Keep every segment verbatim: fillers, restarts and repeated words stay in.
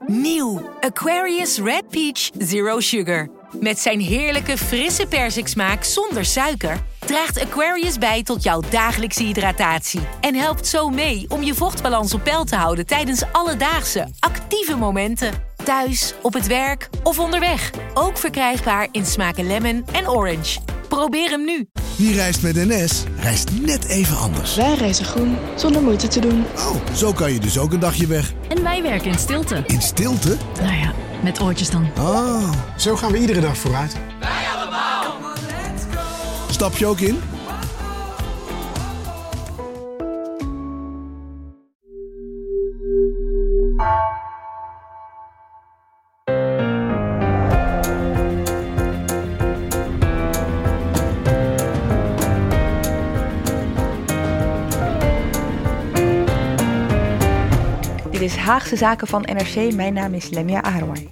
Nieuw Aquarius Red Peach Zero Sugar. Met zijn heerlijke frisse persiksmaak zonder suiker draagt Aquarius bij tot jouw dagelijkse hydratatie. En helpt zo mee om je vochtbalans op peil te houden tijdens alledaagse, actieve momenten. Thuis, op het werk of onderweg. Ook verkrijgbaar in smaken lemon en orange. Probeer hem nu. Wie reist met N S, reist net even anders. Wij reizen groen, zonder moeite te doen. Oh, zo kan je dus ook een dagje weg. En wij werken in stilte. In stilte? Nou ja, met oortjes dan. Oh. Zo gaan we iedere dag vooruit. Wij allemaal. Stap je ook in? Dit is Haagse Zaken van N R C. Mijn naam is Lemia Aharwai.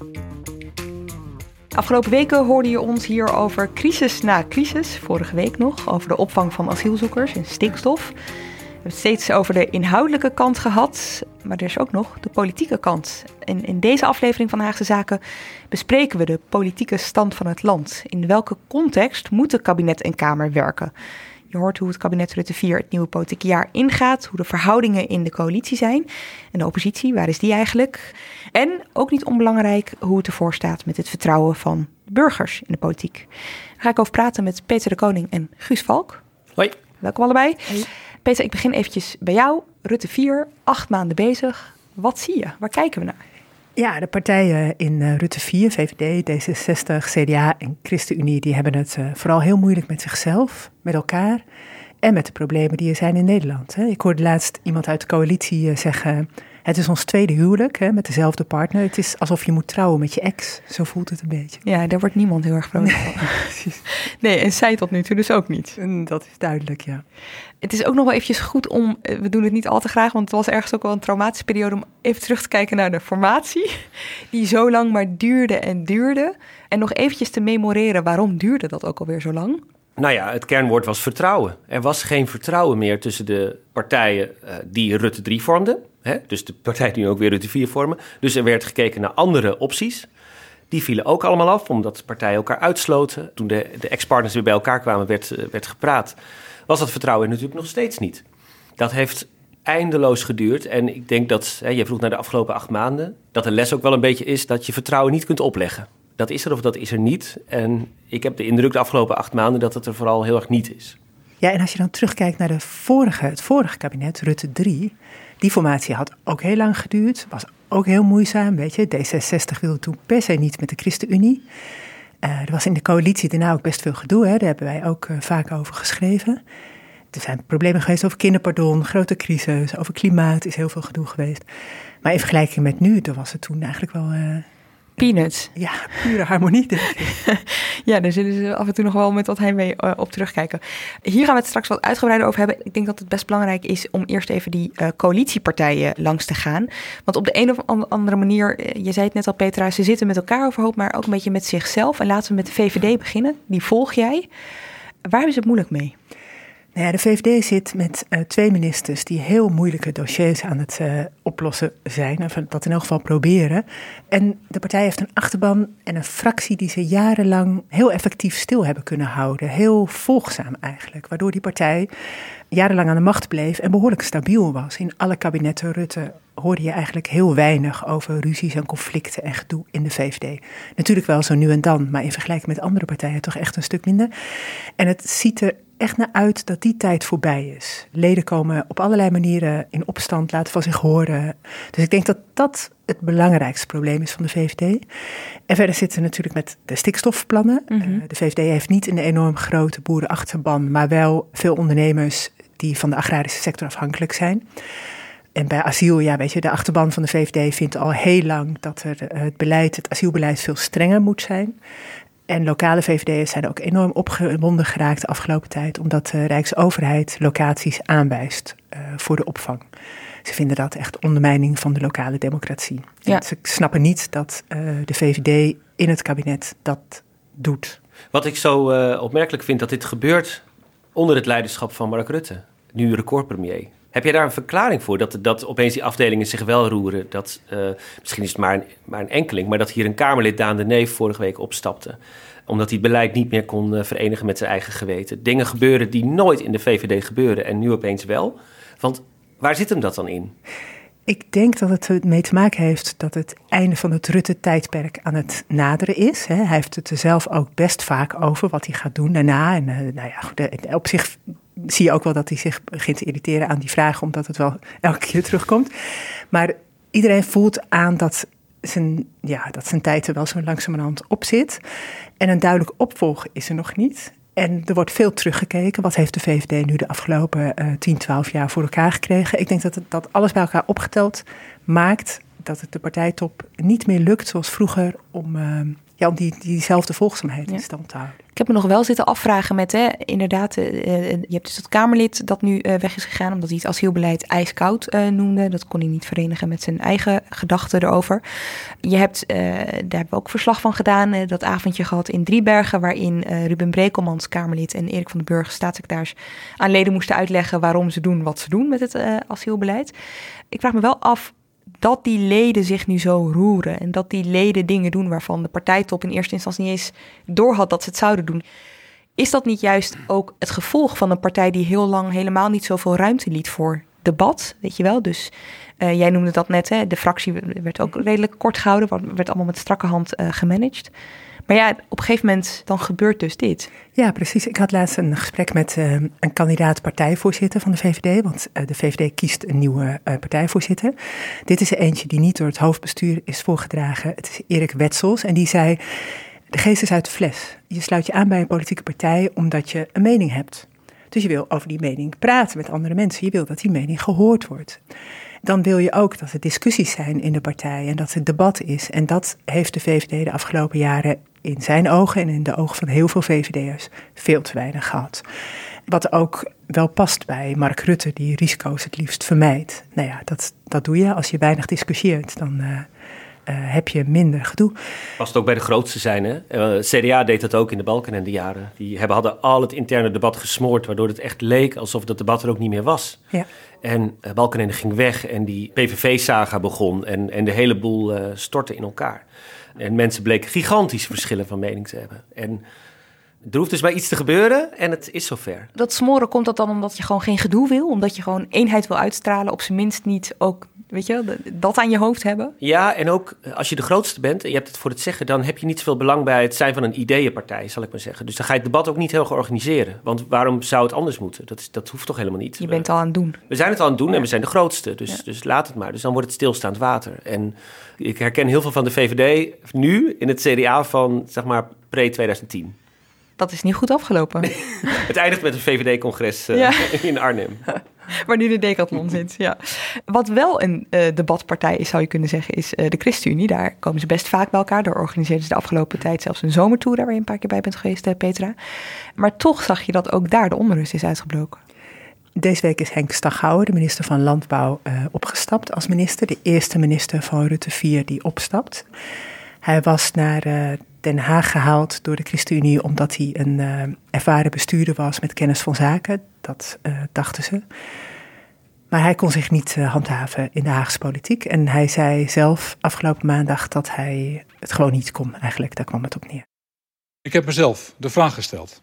Afgelopen weken hoorde je ons hier over crisis na crisis. Vorige week nog over de opvang van asielzoekers en stikstof. We hebben het steeds over de inhoudelijke kant gehad. Maar er is ook nog de politieke kant. En in deze aflevering van Haagse Zaken bespreken we de politieke stand van het land. In welke context moeten kabinet en Kamer werken? Je hoort hoe het kabinet Rutte vier het nieuwe politieke jaar ingaat, hoe de verhoudingen in de coalitie zijn. En de oppositie, waar is die eigenlijk? En ook niet onbelangrijk hoe het ervoor staat met het vertrouwen van de burgers in de politiek. Daar ga ik over praten met Peter de Koning en Guus Valk. Hoi. Welkom allebei. Hoi. Peter, ik begin eventjes bij jou. Rutte vier, acht maanden bezig. Wat zie je? Waar kijken we naar? Ja, de partijen in uh, Rutte vier, V V D, D zesenzestig, C D A en ChristenUnie, die hebben het uh, vooral heel moeilijk met zichzelf, met elkaar en met de problemen die er zijn in Nederland. Hè. Ik hoorde laatst iemand uit de coalitie uh, zeggen, het is ons tweede huwelijk hè, met dezelfde partner. Het is alsof je moet trouwen met je ex, zo voelt het een beetje. Ja, daar wordt niemand heel erg vrolijk van. Nee, en zij tot nu toe dus ook niet. En dat is duidelijk, ja. Het is ook nog wel eventjes goed om, we doen het niet al te graag, want het was ergens ook wel een traumatische periode om even terug te kijken naar de formatie, die zo lang maar duurde en duurde. En nog eventjes te memoreren, waarom duurde dat ook alweer zo lang? Nou ja, het kernwoord was vertrouwen. Er was geen vertrouwen meer tussen de partijen uh, die Rutte drie vormden. Hè? Dus de partijen die nu ook weer Rutte vier vormen. Dus er werd gekeken naar andere opties. Die vielen ook allemaal af, omdat partijen elkaar uitsloten. Toen de, de ex-partners weer bij elkaar kwamen, werd, uh, werd gepraat. Was dat vertrouwen natuurlijk nog steeds niet. Dat heeft eindeloos geduurd. En ik denk dat, hè, je vroeg naar de afgelopen acht maanden, dat de les ook wel een beetje is dat je vertrouwen niet kunt opleggen. Dat is er of dat is er niet. En ik heb de indruk de afgelopen acht maanden dat het er vooral heel erg niet is. Ja, en als je dan terugkijkt naar de vorige, het vorige kabinet, Rutte drie, die formatie had ook heel lang geduurd, was ook heel moeizaam, weet je. D zesenzestig wilde toen per se niet met de ChristenUnie. Uh, er was in de coalitie daarna ook best veel gedoe, hè. Daar hebben wij ook uh, vaak over geschreven. Er zijn problemen geweest over kinderpardon, grote crisis, over klimaat is heel veel gedoe geweest. Maar in vergelijking met nu, dan was het toen eigenlijk wel Uh, Peanuts. Ja, pure harmonie, denk ik. Ja, daar zullen ze af en toe nog wel met wat heimwee uh, op terugkijken. Hier gaan we het straks wat uitgebreider over hebben. Ik denk dat het best belangrijk is om eerst even die uh, coalitiepartijen langs te gaan. Want op de een of andere manier, uh, je zei het net al Petra, ze zitten met elkaar overhoop, maar ook een beetje met zichzelf. En laten we met de V V D beginnen. Die volg jij. Waar hebben ze het moeilijk mee? Nou ja, de V V D zit met uh, twee ministers die heel moeilijke dossiers aan het uh, oplossen zijn. Of dat in elk geval proberen. En de partij heeft een achterban en een fractie die ze jarenlang heel effectief stil hebben kunnen houden. Heel volgzaam eigenlijk. Waardoor die partij jarenlang aan de macht bleef en behoorlijk stabiel was. In alle kabinetten Rutte hoorde je eigenlijk heel weinig over ruzies en conflicten en gedoe in de V V D. Natuurlijk wel zo nu en dan, maar in vergelijking met andere partijen toch echt een stuk minder. En het ziet er echt naar uit dat die tijd voorbij is. Leden komen op allerlei manieren in opstand, laten van zich horen. Dus ik denk dat dat het belangrijkste probleem is van de V V D. En verder zitten we natuurlijk met de stikstofplannen. Mm-hmm. Uh, de V V D heeft niet een enorm grote boerenachterban, maar wel veel ondernemers die van de agrarische sector afhankelijk zijn. En bij asiel, ja, weet je, de achterban van de V V D vindt al heel lang dat er het beleid, het asielbeleid veel strenger moet zijn. En lokale V V D'ers zijn ook enorm opgewonden geraakt de afgelopen tijd, omdat de Rijksoverheid locaties aanwijst uh, voor de opvang. Ze vinden dat echt ondermijning van de lokale democratie. Ja. En ze snappen niet dat uh, de V V D in het kabinet dat doet. Wat ik zo uh, opmerkelijk vind, dat dit gebeurt onder het leiderschap van Mark Rutte, nu recordpremier. Heb jij daar een verklaring voor? Dat, dat opeens die afdelingen zich wel roeren? Dat, uh, misschien is het maar een, maar een enkeling, maar dat hier een Kamerlid, Daan de Neef, vorige week opstapte. Omdat hij het beleid niet meer kon uh, verenigen met zijn eigen geweten. Dingen gebeuren die nooit in de V V D gebeuren en nu opeens wel. Want waar zit hem dat dan in? Ik denk dat het ermee te maken heeft dat het einde van het Rutte-tijdperk aan het naderen is. Hij heeft het er zelf ook best vaak over wat hij gaat doen daarna. En uh, nou ja, goed, op zich zie je ook wel dat hij zich begint te irriteren aan die vragen, omdat het wel elke keer terugkomt. Maar iedereen voelt aan dat zijn, ja, dat zijn tijd er wel zo langzamerhand op zit. En een duidelijk opvolger is er nog niet. En er wordt veel teruggekeken. Wat heeft de V V D nu de afgelopen uh, tien, twaalf jaar voor elkaar gekregen? Ik denk dat het, dat alles bij elkaar opgeteld maakt dat het de partijtop niet meer lukt zoals vroeger om, uh, ja, om die, diezelfde volgzaamheid in stand te houden. Ik heb me nog wel zitten afvragen met, hè, inderdaad, uh, je hebt dus dat Kamerlid dat nu uh, weg is gegaan omdat hij het asielbeleid ijskoud uh, noemde. Dat kon hij niet verenigen met zijn eigen gedachten erover. Je hebt, uh, daar hebben we ook verslag van gedaan, uh, dat avondje gehad in Driebergen, waarin uh, Ruben Brekelmans, Kamerlid, en Erik van den Burg, staatssecretaris, aan leden moesten uitleggen waarom ze doen wat ze doen met het uh, asielbeleid. Ik vraag me wel af dat die leden zich nu zo roeren en dat die leden dingen doen waarvan de partijtop in eerste instantie niet eens doorhad dat ze het zouden doen. Is dat niet juist ook het gevolg van een partij die heel lang helemaal niet zoveel ruimte liet voor debat, weet je wel? Dus uh, jij noemde dat net, hè? De fractie werd ook redelijk kort gehouden, werd allemaal met strakke hand uh, gemanaged. Maar ja, op een gegeven moment dan gebeurt dus dit. Ja, precies. Ik had laatst een gesprek met uh, een kandidaat partijvoorzitter van de V V D. Want uh, de V V D kiest een nieuwe uh, partijvoorzitter. Dit is er eentje die niet door het hoofdbestuur is voorgedragen. Het is Erik Wetsels en die zei, de geest is uit de fles. Je sluit je aan bij een politieke partij omdat je een mening hebt. Dus je wil over die mening praten met andere mensen. Je wil dat die mening gehoord wordt. Dan wil je ook dat er discussies zijn in de partij en dat er debat is. En dat heeft de V V D de afgelopen jaren in zijn ogen en in de ogen van heel veel V V D'ers veel te weinig gehad. Wat ook wel past bij Mark Rutte, die risico's het liefst vermijdt. Nou ja, dat, dat doe je. Als je weinig discussieert, dan uh, uh, heb je minder gedoe. Past ook bij de grootste zijn, hè? Uh, C D A deed dat ook in de Balkenende-jaren. Die hebben, hadden al het interne debat gesmoord, waardoor het echt leek alsof dat debat er ook niet meer was. Ja. En uh, Balkenende ging weg en die P V V-saga begon en, en de hele boel uh, stortte in elkaar. En mensen bleken gigantische verschillen van mening te hebben. En er hoeft dus maar iets te gebeuren en het is zover. Dat smoren, komt dat dan omdat je gewoon geen gedoe wil? Omdat je gewoon eenheid wil uitstralen, op zijn minst niet ook, weet je, dat aan je hoofd hebben? Ja, en ook als je de grootste bent en je hebt het voor het zeggen, dan heb je niet zoveel belang bij het zijn van een ideeënpartij, zal ik maar zeggen. Dus dan ga je het debat ook niet heel erg organiseren. Want waarom zou het anders moeten? Dat, is, dat hoeft toch helemaal niet? Je bent al aan het doen. We zijn het al aan het doen ja. en we zijn de grootste. Dus, ja. dus laat het maar. Dus dan wordt het stilstaand water. En ik herken heel veel van de V V D nu in het C D A van, zeg maar, pre-twintig tien. Dat is niet goed afgelopen. Het eindigt met een V V D-congres uh, ja. in Arnhem. Waar nu de Decathlon zit, ja. Wat wel een uh, debatpartij is, zou je kunnen zeggen, is uh, de ChristenUnie. Daar komen ze best vaak bij elkaar. Daar organiseerden ze de afgelopen tijd zelfs een zomertour, waar je een paar keer bij bent geweest, uh, Petra. Maar toch zag je dat ook daar de onrust is uitgebroken. Deze week is Henk Staghouwer, de minister van Landbouw, uh, opgestapt als minister. De eerste minister van Rutte vier die opstapt. Hij was naar uh, Den Haag gehaald door de ChristenUnie omdat hij een uh, ervaren bestuurder was met kennis van zaken. Dat uh, dachten ze. Maar hij kon zich niet uh, handhaven in de Haagse politiek. En hij zei zelf afgelopen maandag dat hij het gewoon niet kon. Eigenlijk, daar kwam het op neer. Ik heb mezelf de vraag gesteld.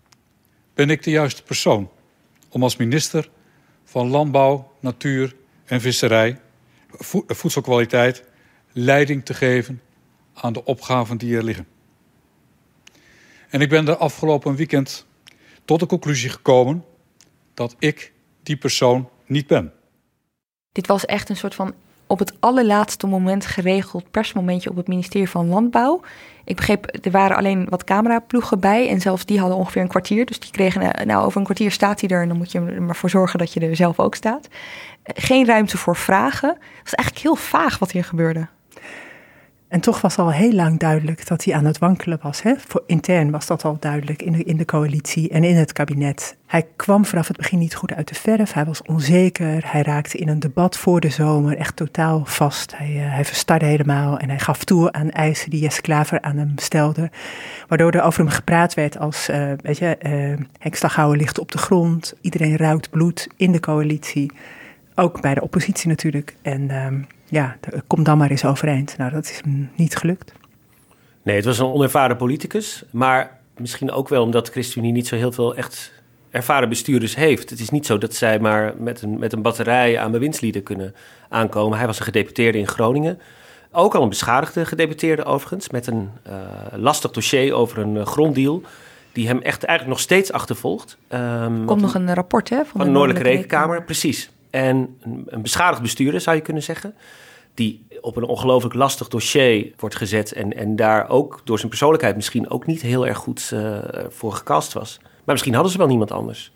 Ben ik de juiste persoon om als minister van Landbouw, Natuur en Visserij, vo- voedselkwaliteit, leiding te geven aan de opgaven die er liggen? En ik ben de afgelopen weekend tot de conclusie gekomen dat ik die persoon niet ben. Dit was echt een soort van op het allerlaatste moment geregeld persmomentje op het ministerie van Landbouw. Ik begreep, er waren alleen wat cameraploegen bij en zelfs die hadden ongeveer een kwartier. Dus die kregen, nou over een kwartier staat hij er en dan moet je er maar voor zorgen dat je er zelf ook staat. Geen ruimte voor vragen. Het was eigenlijk heel vaag wat hier gebeurde. En toch was al heel lang duidelijk dat hij aan het wankelen was. Hè? Voor intern was dat al duidelijk in de, in de coalitie en in het kabinet. Hij kwam vanaf het begin niet goed uit de verf. Hij was onzeker. Hij raakte in een debat voor de zomer echt totaal vast. Hij, uh, hij verstarde helemaal en hij gaf toe aan eisen die Jesse Klaver aan hem stelde. Waardoor er over hem gepraat werd als, uh, weet je, uh, Henk Staghouwer ligt op de grond. Iedereen ruikt bloed in de coalitie. ook bij de oppositie natuurlijk. En um, ja, de, kom dan maar eens overeind. Nou, dat is hem niet gelukt. Nee, het was een onervaren politicus. Maar misschien ook wel omdat de ChristenUnie niet zo heel veel echt ervaren bestuurders heeft. Het is niet zo dat zij maar met een, met een batterij aan bewindslieden kunnen aankomen. Hij was een gedeputeerde in Groningen. Ook al een beschadigde gedeputeerde overigens. Met een uh, lastig dossier over een uh, gronddeal die hem echt eigenlijk nog steeds achtervolgt. Um, Komt nog een rapport hè, van, van de, de Noordelijke Rekenkamer. Precies. En een, een beschadigd bestuurder zou je kunnen zeggen. Die op een ongelooflijk lastig dossier wordt gezet. En, en daar ook door zijn persoonlijkheid misschien ook niet heel erg goed uh, voor gecast was. Maar misschien hadden ze wel niemand anders.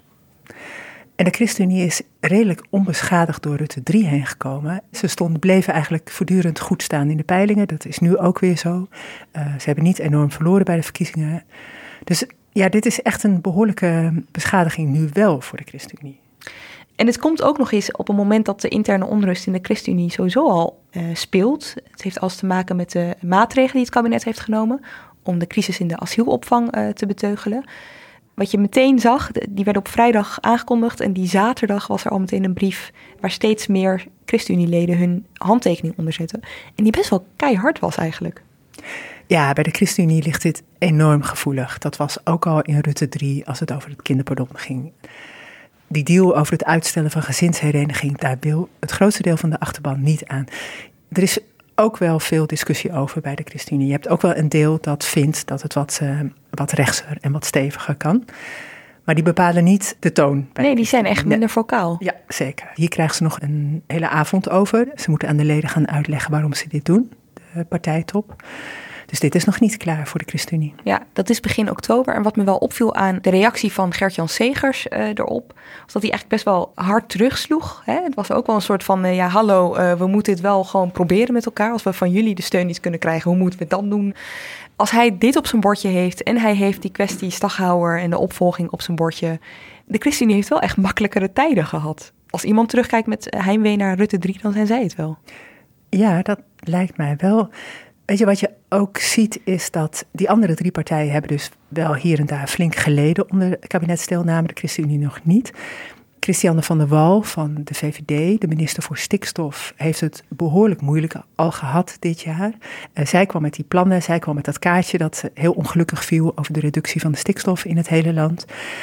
En de ChristenUnie is redelijk onbeschadigd door Rutte drie heen gekomen. Ze stonden, bleven eigenlijk voortdurend goed staan in de peilingen. Dat is nu ook weer zo. Uh, ze hebben niet enorm verloren bij de verkiezingen. Dus ja, dit is echt een behoorlijke beschadiging nu wel voor de ChristenUnie. En het komt ook nog eens op een moment dat de interne onrust in de ChristenUnie sowieso al uh, speelt. Het heeft alles te maken met de maatregelen die het kabinet heeft genomen om de crisis in de asielopvang uh, te beteugelen. Wat je meteen zag, die werd op vrijdag aangekondigd en die zaterdag was er al meteen een brief waar steeds meer ChristenUnie-leden hun handtekening onder zetten. En die best wel keihard was eigenlijk. Ja, bij de ChristenUnie ligt dit enorm gevoelig. Dat was ook al in Rutte drie als het over het kinderpardon ging. Die deal over het uitstellen van gezinshereniging, daar wil het grootste deel van de achterban niet aan. Er is ook wel veel discussie over bij de ChristenUnie. Je hebt ook wel een deel dat vindt dat het wat, uh, wat rechtser en wat steviger kan. Maar die bepalen niet de toon. Nee, die zijn echt minder vocaal. Ja, zeker. Hier krijgen ze nog een hele avond over. Ze moeten aan de leden gaan uitleggen waarom ze dit doen, de partijtop. Dus dit is nog niet klaar voor de ChristenUnie. Ja, dat is begin oktober. En wat me wel opviel aan de reactie van Gert-Jan Segers uh, erop, was dat hij eigenlijk best wel hard terugsloeg. Hè? Het was ook wel een soort van, uh, ja hallo, uh, we moeten dit wel gewoon proberen met elkaar. Als we van jullie de steun niet kunnen krijgen, hoe moeten we het dan doen? Als hij dit op zijn bordje heeft en hij heeft die kwestie Staghouwer en de opvolging op zijn bordje. De ChristenUnie heeft wel echt makkelijkere tijden gehad. Als iemand terugkijkt met heimwee naar Rutte drie, dan zijn zij het wel. Ja, dat lijkt mij wel. Weet je, wat je ook ziet is dat die andere drie partijen hebben dus wel hier en daar flink geleden onder kabinetsdeelname, de ChristenUnie nog niet. Christiane van der Wal van de V V D, de minister voor stikstof, heeft het behoorlijk moeilijk al gehad dit jaar. Uh, zij kwam met die plannen, zij kwam met dat kaartje dat heel ongelukkig viel over de reductie van de stikstof in het hele land.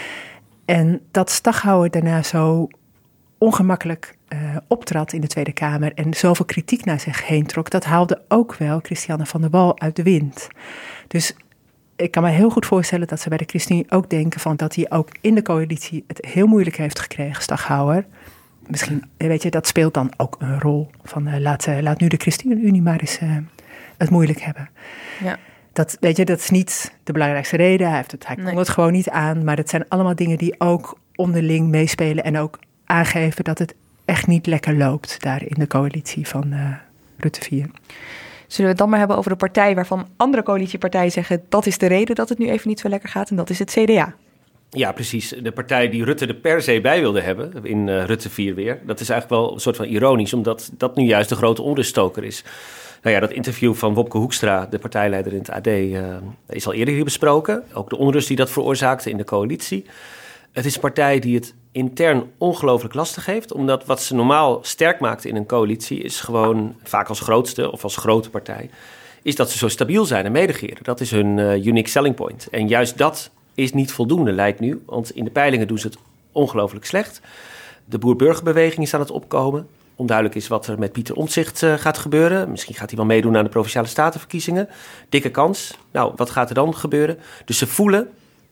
En dat Staghouwer daarna zo ongemakkelijk uh, optrad in de Tweede Kamer en zoveel kritiek naar zich heen trok, dat haalde ook wel Christiane van der Wal uit de wind. Dus ik kan me heel goed voorstellen dat ze bij de ChristenUnie ook denken van dat hij ook in de coalitie het heel moeilijk heeft gekregen, Staghouwer. Misschien, weet je, dat speelt dan ook een rol van uh, laat, uh, laat nu de ChristenUnie maar eens uh, het moeilijk hebben. Ja. Dat, weet je, dat is niet de belangrijkste reden. Hij, heeft het, hij kon nee. het gewoon niet aan, maar dat zijn allemaal dingen die ook onderling meespelen en ook aangeven dat het echt niet lekker loopt daar in de coalitie van uh, Rutte vier. Zullen we het dan maar hebben over de partij waarvan andere coalitiepartijen zeggen dat is de reden dat het nu even niet zo lekker gaat en dat is het C D A. Ja, precies. De partij die Rutte er per se bij wilde hebben in uh, Rutte vier weer. Dat is eigenlijk wel een soort van ironisch, omdat dat nu juist de grote onruststoker is. Nou ja, dat interview van Wopke Hoekstra, de partijleider in het A D, uh, is al eerder hier besproken. Ook de onrust die dat veroorzaakte in de coalitie. Het is een partij die het intern ongelooflijk lastig heeft, omdat wat ze normaal sterk maakt in een coalitie is gewoon, vaak als grootste of als grote partij, is dat ze zo stabiel zijn en meedegeren. Dat is hun uh, unique selling point. En juist dat is niet voldoende, lijkt nu, want in de peilingen doen ze het ongelooflijk slecht. De boer-burgerbeweging is aan het opkomen. Onduidelijk is wat er met Pieter Omtzigt uh, gaat gebeuren. Misschien gaat hij wel meedoen aan de Provinciale Statenverkiezingen. Dikke kans. Nou, wat gaat er dan gebeuren? Dus ze voelen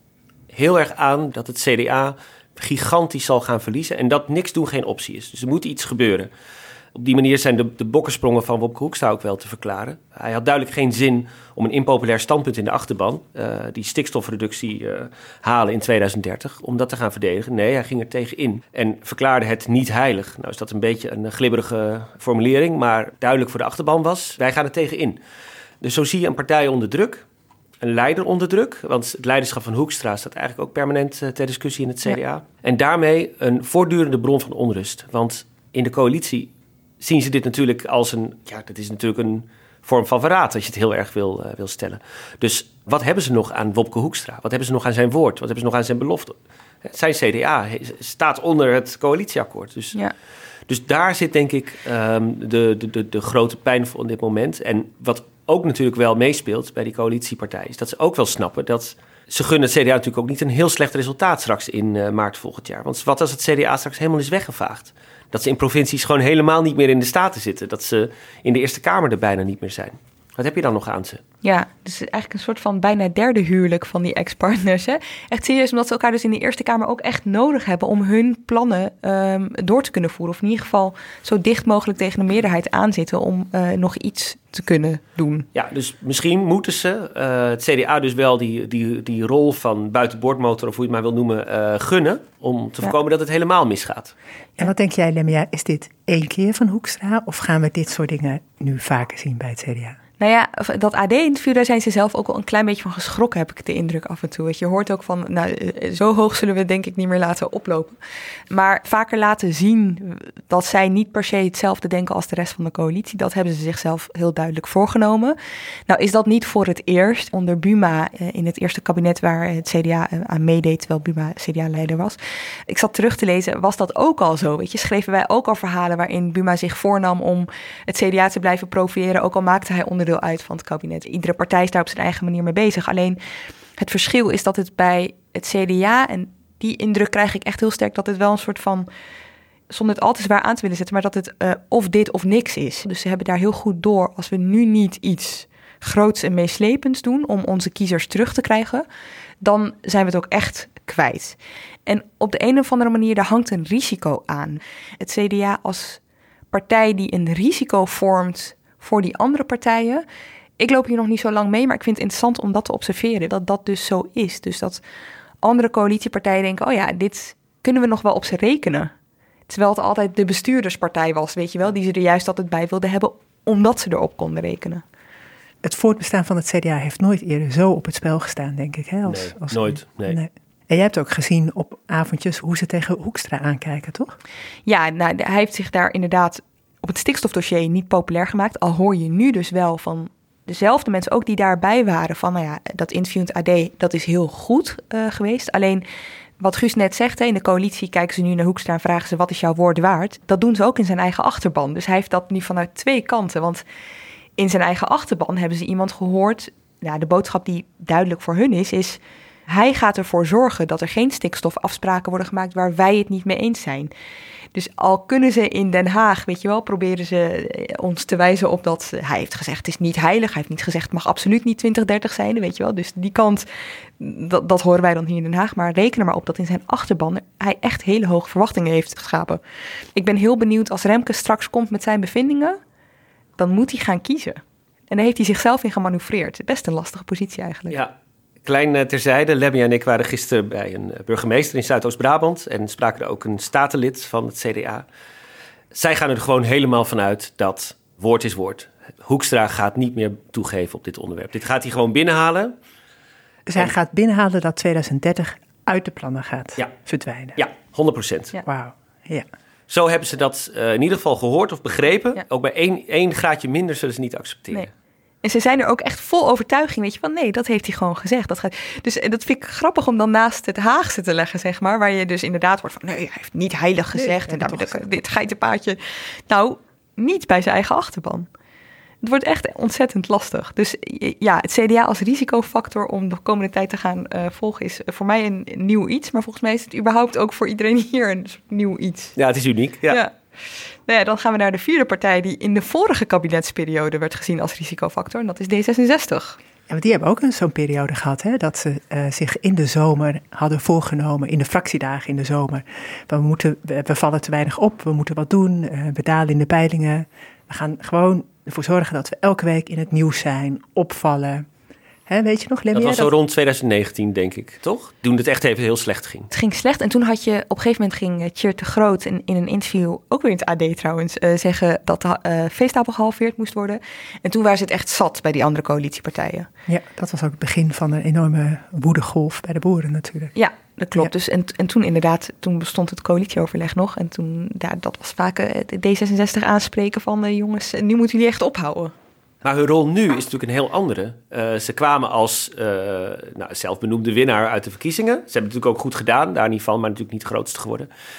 heel erg aan dat het C D A gigantisch zal gaan verliezen en dat niks doen geen optie is. Dus er moet iets gebeuren. Op die manier zijn de, de bokkensprongen van Wopke Hoekstra ook wel te verklaren. Hij had duidelijk geen zin om een impopulair standpunt in de achterban, uh, die stikstofreductie uh, halen in tweeduizend dertig, om dat te gaan verdedigen. Nee, hij ging er tegen in en verklaarde het niet heilig. Nou is dat een beetje een glibberige formulering, maar duidelijk voor de achterban was, wij gaan er tegen in. Dus zo zie je een partij onder druk, een leider onder druk, want het leiderschap van Hoekstra staat eigenlijk ook permanent uh, ter discussie in het C D A. Ja. En daarmee een voortdurende bron van onrust. Want in de coalitie zien ze dit natuurlijk als een, ja, dat is natuurlijk een vorm van verraad, als je het heel erg wil, uh, wil stellen. Dus wat hebben ze nog aan Wopke Hoekstra? Wat hebben ze nog aan zijn woord? Wat hebben ze nog aan zijn belofte? Zijn C D A staat onder het coalitieakkoord. Dus, ja. Dus daar zit denk ik um, de, de, de, de grote pijn voor op dit moment. En wat ook natuurlijk wel meespeelt bij die coalitiepartijen... is dat ze ook wel snappen dat... Ze gunnen het C D A natuurlijk ook niet een heel slecht resultaat straks in uh, maart volgend jaar. Want wat als het C D A straks helemaal is weggevaagd? Dat ze in provincies gewoon helemaal niet meer in de Staten zitten. Dat ze in de Eerste Kamer er bijna niet meer zijn. Wat heb je dan nog aan ze? Ja, dus eigenlijk een soort van bijna derde huwelijk van die ex-partners. Hè? Echt serieus, omdat ze elkaar dus in de Eerste Kamer ook echt nodig hebben... om hun plannen um, door te kunnen voeren. Of in ieder geval zo dicht mogelijk tegen de meerderheid aanzitten... om uh, nog iets te kunnen doen. Ja, dus misschien moeten ze uh, het C D A dus wel die, die, die rol van buitenboordmotor... of hoe je het maar wil noemen, uh, gunnen... om te voorkomen ja. dat het helemaal misgaat. En wat denk jij, Lemia, is dit één keer van Hoekstra... of gaan we dit soort dingen nu vaker zien bij het C D A? Nou ja, dat A D-interview, daar zijn ze zelf ook wel een klein beetje van geschrokken, heb ik de indruk af en toe. Je hoort ook van, nou, zo hoog zullen we het denk ik niet meer laten oplopen. Maar vaker laten zien dat zij niet per se hetzelfde denken als de rest van de coalitie. Dat hebben ze zichzelf heel duidelijk voorgenomen. Nou is dat niet voor het eerst. Onder Buma in het eerste kabinet waar het C D A aan meedeed, terwijl Buma C D A-leider was. Ik zat terug te lezen, was dat ook al zo? Weet je, schreven wij ook al verhalen waarin Buma zich voornam om het C D A te blijven profileren, ook al maakte hij onderdeel uit van het kabinet. Iedere partij is daar op zijn eigen manier mee bezig. Alleen het verschil is dat het bij het C D A, en die indruk krijg ik echt heel sterk, dat het wel een soort van, zonder het al te zwaar aan te willen zetten, maar dat het uh, of dit of niks is. Dus ze hebben daar heel goed door. Als we nu niet iets groots en meeslepends doen om onze kiezers terug te krijgen, dan zijn we het ook echt kwijt. En op de een of andere manier, daar hangt een risico aan. Het C D A als partij die een risico vormt voor die andere partijen. Ik loop hier nog niet zo lang mee, maar ik vind het interessant om dat te observeren. Dat dat dus zo is. Dus dat andere coalitiepartijen denken, oh ja, dit kunnen we nog wel op ze rekenen. Terwijl het altijd de bestuurderspartij was, weet je wel, die ze er juist altijd bij wilden hebben, omdat ze erop konden rekenen. Het voortbestaan van het C D A heeft nooit eerder zo op het spel gestaan, denk ik. Hè? Als, nee, als nooit. Nee. nee. En jij hebt ook gezien op avondjes hoe ze tegen Hoekstra aankijken, toch? Ja, nou, hij heeft zich daar inderdaad op het stikstofdossier niet populair gemaakt. Al hoor je nu dus wel van dezelfde mensen ook die daarbij waren van, nou ja, dat interview in het A D, dat is heel goed uh, geweest. Alleen wat Guus net zegt, hè, in de coalitie kijken ze nu naar Hoekstra en vragen ze, wat is jouw woord waard? Dat doen ze ook in zijn eigen achterban. Dus hij heeft dat nu vanuit twee kanten. Want in zijn eigen achterban hebben ze iemand gehoord. Nou, de boodschap die duidelijk voor hun is, is hij gaat ervoor zorgen dat er geen stikstofafspraken worden gemaakt waar wij het niet mee eens zijn. Dus al kunnen ze in Den Haag, weet je wel, proberen ze ons te wijzen op dat hij heeft gezegd, het is niet heilig. Hij heeft niet gezegd, het mag absoluut niet twintig dertig zijn, weet je wel. Dus die kant, dat, dat horen wij dan hier in Den Haag. Maar reken er maar op dat in zijn achterban hij echt hele hoge verwachtingen heeft geschapen. Ik ben heel benieuwd als Remke straks komt met zijn bevindingen, dan moet hij gaan kiezen. En daar heeft hij zichzelf in gemanoeuvreerd. Best een lastige positie eigenlijk. Ja. Klein terzijde, Lemmy en ik waren gisteren bij een burgemeester in Zuidoost-Brabant en spraken er ook een statenlid van het C D A. Zij gaan er gewoon helemaal vanuit dat woord is woord. Hoekstra gaat niet meer toegeven op dit onderwerp. Dit gaat hij gewoon binnenhalen. Dus hij en... gaat binnenhalen dat tweeduizend dertig uit de plannen gaat ja. verdwijnen? Ja, honderd procent. Ja. Wauw, ja. Zo hebben ze dat uh, in ieder geval gehoord of begrepen. Ja. Ook bij één, één graadje minder zullen ze niet accepteren. Nee. En ze zijn er ook echt vol overtuiging, weet je, van nee, dat heeft hij gewoon gezegd. Dat gaat, dus dat vind ik grappig om dan naast het Haagse te leggen, zeg maar, waar je dus inderdaad wordt van nee, hij heeft niet heilig gezegd nee, en daarmee dit, dit geitenpaadje. Nou, niet bij zijn eigen achterban. Het wordt echt ontzettend lastig. Dus ja, het C D A als risicofactor om de komende tijd te gaan uh, volgen is voor mij een, een nieuw iets. Maar volgens mij is het überhaupt ook voor iedereen hier een soort nieuw iets. Ja, het is uniek. Ja. ja. Nou ja, dan gaan we naar de vierde partij die in de vorige kabinetsperiode werd gezien als risicofactor. En dat is D zesenzestig. Ja, want die hebben ook een zo'n periode gehad, hè, dat ze uh, zich in de zomer hadden voorgenomen, in de fractiedagen in de zomer. We, moeten, we, we vallen te weinig op, we moeten wat doen, uh, we dalen in de peilingen. We gaan gewoon ervoor zorgen dat we elke week in het nieuws zijn, opvallen. Hè, weet je nog, Lemia? Dat was zo dat... rond twintig negentien, denk ik, toch? Toen het echt even heel slecht ging. Het ging slecht en toen had je, op een gegeven moment ging Tjeerd de Groot in, in een interview, ook weer in het A D trouwens, uh, zeggen dat de uh, veestapel gehalveerd moest worden. En toen waren ze het echt zat bij die andere coalitiepartijen. Ja, dat was ook het begin van een enorme woedegolf bij de boeren natuurlijk. Ja, dat klopt. Ja. Dus en, en toen inderdaad, toen bestond het coalitieoverleg nog. En toen, ja, dat was vaak uh, D zesenzestig aanspreken van, uh, jongens, nu moeten jullie echt ophouden. Maar hun rol nu is natuurlijk een heel andere. Uh, ze kwamen als uh, nou, zelfbenoemde winnaar uit de verkiezingen. Ze hebben het natuurlijk ook goed gedaan, daar niet van, maar natuurlijk niet grootste geworden.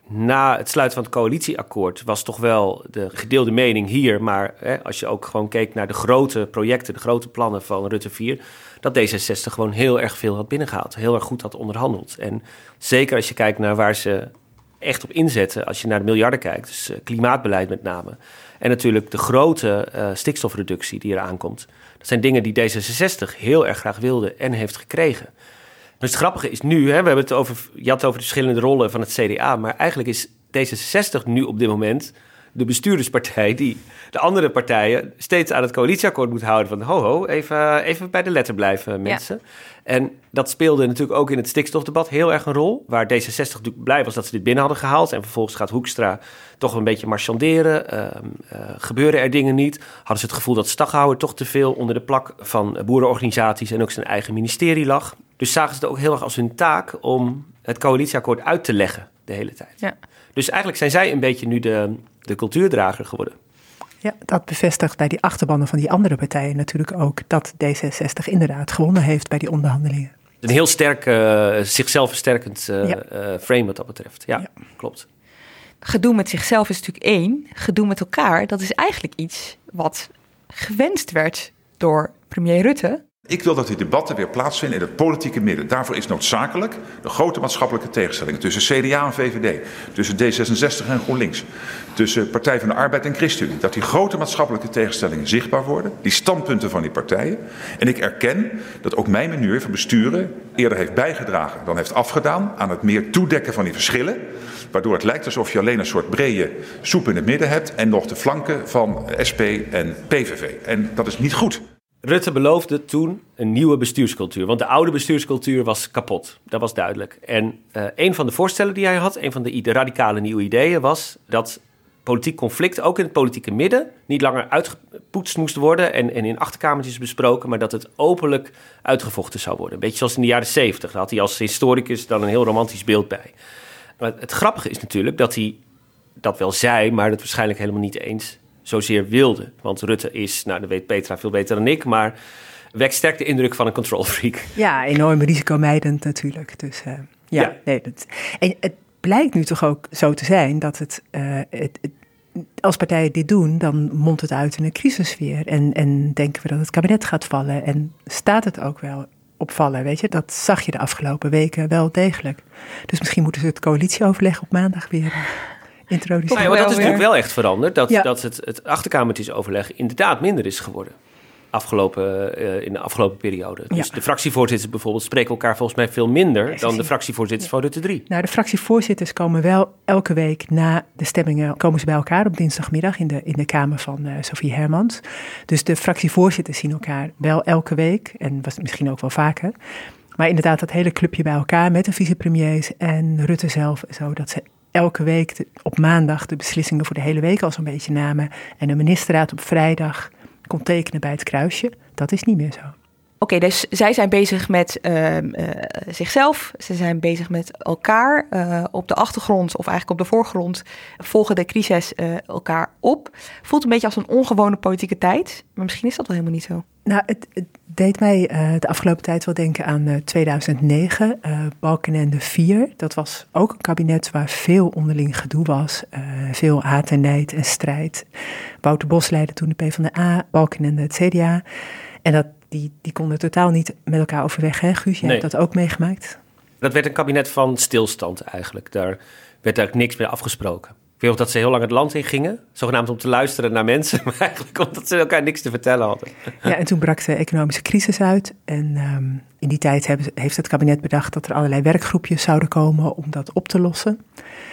na het sluiten van het coalitieakkoord was toch wel de gedeelde mening hier, maar hè, als je ook gewoon keek naar de grote projecten, de grote plannen van Rutte vier, dat D zesenzestig gewoon heel erg veel had binnengehaald, heel erg goed had onderhandeld. En zeker als je kijkt naar waar ze echt op inzetten, als je naar de miljarden kijkt, dus uh, klimaatbeleid met name, en natuurlijk de grote uh, stikstofreductie die eraan komt. Dat zijn dingen die D zesenzestig heel erg graag wilde en heeft gekregen. Dus het grappige is nu, hè, we hebben het over, je had het over de verschillende rollen van het C D A, maar eigenlijk is D zesenzestig nu op dit moment de bestuurderspartij die de andere partijen steeds aan het coalitieakkoord moet houden. Van ho ho, even, even bij de letter blijven, mensen. Ja. En dat speelde natuurlijk ook in het stikstofdebat heel erg een rol, waar D zesenzestig natuurlijk blij was dat ze dit binnen hadden gehaald. En vervolgens gaat Hoekstra toch een beetje marchanderen. Uh, uh, gebeuren er dingen niet? Hadden ze het gevoel dat Staghouwer toch te veel onder de plak van boerenorganisaties en ook zijn eigen ministerie lag. Dus zagen ze het ook heel erg als hun taak om het coalitieakkoord uit te leggen de hele tijd. Ja. Dus eigenlijk zijn zij een beetje nu de, de cultuurdrager geworden. Ja, dat bevestigt bij die achterbannen van die andere partijen natuurlijk ook dat D zesenzestig inderdaad gewonnen heeft bij die onderhandelingen. Een heel sterk, uh, zichzelf versterkend uh, ja. uh, frame wat dat betreft. Ja, ja, klopt. Gedoe met zichzelf is natuurlijk één. Gedoe met elkaar, dat is eigenlijk iets wat gewenst werd door premier Rutte. Ik wil dat die debatten weer plaatsvinden in het politieke midden. Daarvoor is noodzakelijk de grote maatschappelijke tegenstellingen tussen C D A en V V D, tussen D zesenzestig en GroenLinks, tussen Partij van de Arbeid en ChristenUnie. Dat die grote maatschappelijke tegenstellingen zichtbaar worden, die standpunten van die partijen. En ik erken dat ook mijn manier van besturen eerder heeft bijgedragen dan heeft afgedaan aan het meer toedekken van die verschillen, waardoor het lijkt alsof je alleen een soort brede soep in het midden hebt en nog de flanken van S P en P V V. En dat is niet goed. Rutte beloofde toen een nieuwe bestuurscultuur, want de oude bestuurscultuur was kapot. Dat was duidelijk. En uh, een van de voorstellen die hij had, een van de, de radicale nieuwe ideeën was dat politiek conflict, ook in het politieke midden, niet langer uitgepoetst moest worden en, en in achterkamertjes besproken, maar dat het openlijk uitgevochten zou worden. Een beetje zoals in de jaren zeventig. Daar had hij als historicus dan een heel romantisch beeld bij. Maar het grappige is natuurlijk dat hij dat wel zei, maar dat waarschijnlijk helemaal niet eens zozeer wilde. Want Rutte is, nou, dat weet Petra veel beter dan ik, maar wekt sterk de indruk van een control freak. Ja, enorm risicomijdend natuurlijk. Dus uh, ja, ja. Nee, dat, en het blijkt nu toch ook zo te zijn dat het, uh, het, het als partijen dit doen, dan mondt het uit in een crisissfeer. En, en denken we dat het kabinet gaat vallen. En staat het ook wel op vallen, weet je? Dat zag je de afgelopen weken wel degelijk. Dus misschien moeten ze het coalitieoverleg op maandag weer introduceren. Ja, maar dat is natuurlijk wel echt veranderd. Dat, ja. dat het, het achterkamertjesoverleg inderdaad minder is geworden. Afgelopen, uh, in de afgelopen periode. Dus ja. de fractievoorzitters bijvoorbeeld spreken elkaar volgens mij veel minder dan de fractievoorzitters ja. van Rutte drie. Nou, de fractievoorzitters komen wel elke week na de stemmingen komen ze bij elkaar op dinsdagmiddag in de, in de kamer van uh, Sophie Hermans. Dus de fractievoorzitters zien elkaar wel elke week en was misschien ook wel vaker. Maar inderdaad dat hele clubje bij elkaar met de vicepremiers en Rutte zelf, zo dat ze elke week de, op maandag de beslissingen voor de hele week al zo'n beetje namen en de ministerraad op vrijdag kon tekenen bij het kruisje. Dat is niet meer zo. Oké, okay, dus zij zijn bezig met uh, uh, zichzelf. Ze zijn bezig met elkaar. Uh, op de achtergrond, of eigenlijk op de voorgrond, volgen de crises uh, elkaar op. Voelt een beetje als een ongewone politieke tijd. Maar misschien is dat wel helemaal niet zo. Nou, het, het deed mij uh, de afgelopen tijd wel denken aan uh, tweeduizend negen. Uh, Balkenende vier. Dat was ook een kabinet waar veel onderling gedoe was. Uh, veel haat en nijd en strijd. Wouter Bos leidde toen de PvdA. Balkenende het C D A. En dat Die, die konden totaal niet met elkaar overweg, hè Guus? Jij nee. hebt dat ook meegemaakt? Dat werd een kabinet van stilstand eigenlijk. Daar werd eigenlijk niks meer afgesproken. Ik weet ook dat ze heel lang het land in gingen. Zogenaamd om te luisteren naar mensen. Maar eigenlijk omdat ze elkaar niks te vertellen hadden. Ja, en toen brak de economische crisis uit. En um, in die tijd hebben, heeft het kabinet bedacht dat er allerlei werkgroepjes zouden komen om dat op te lossen.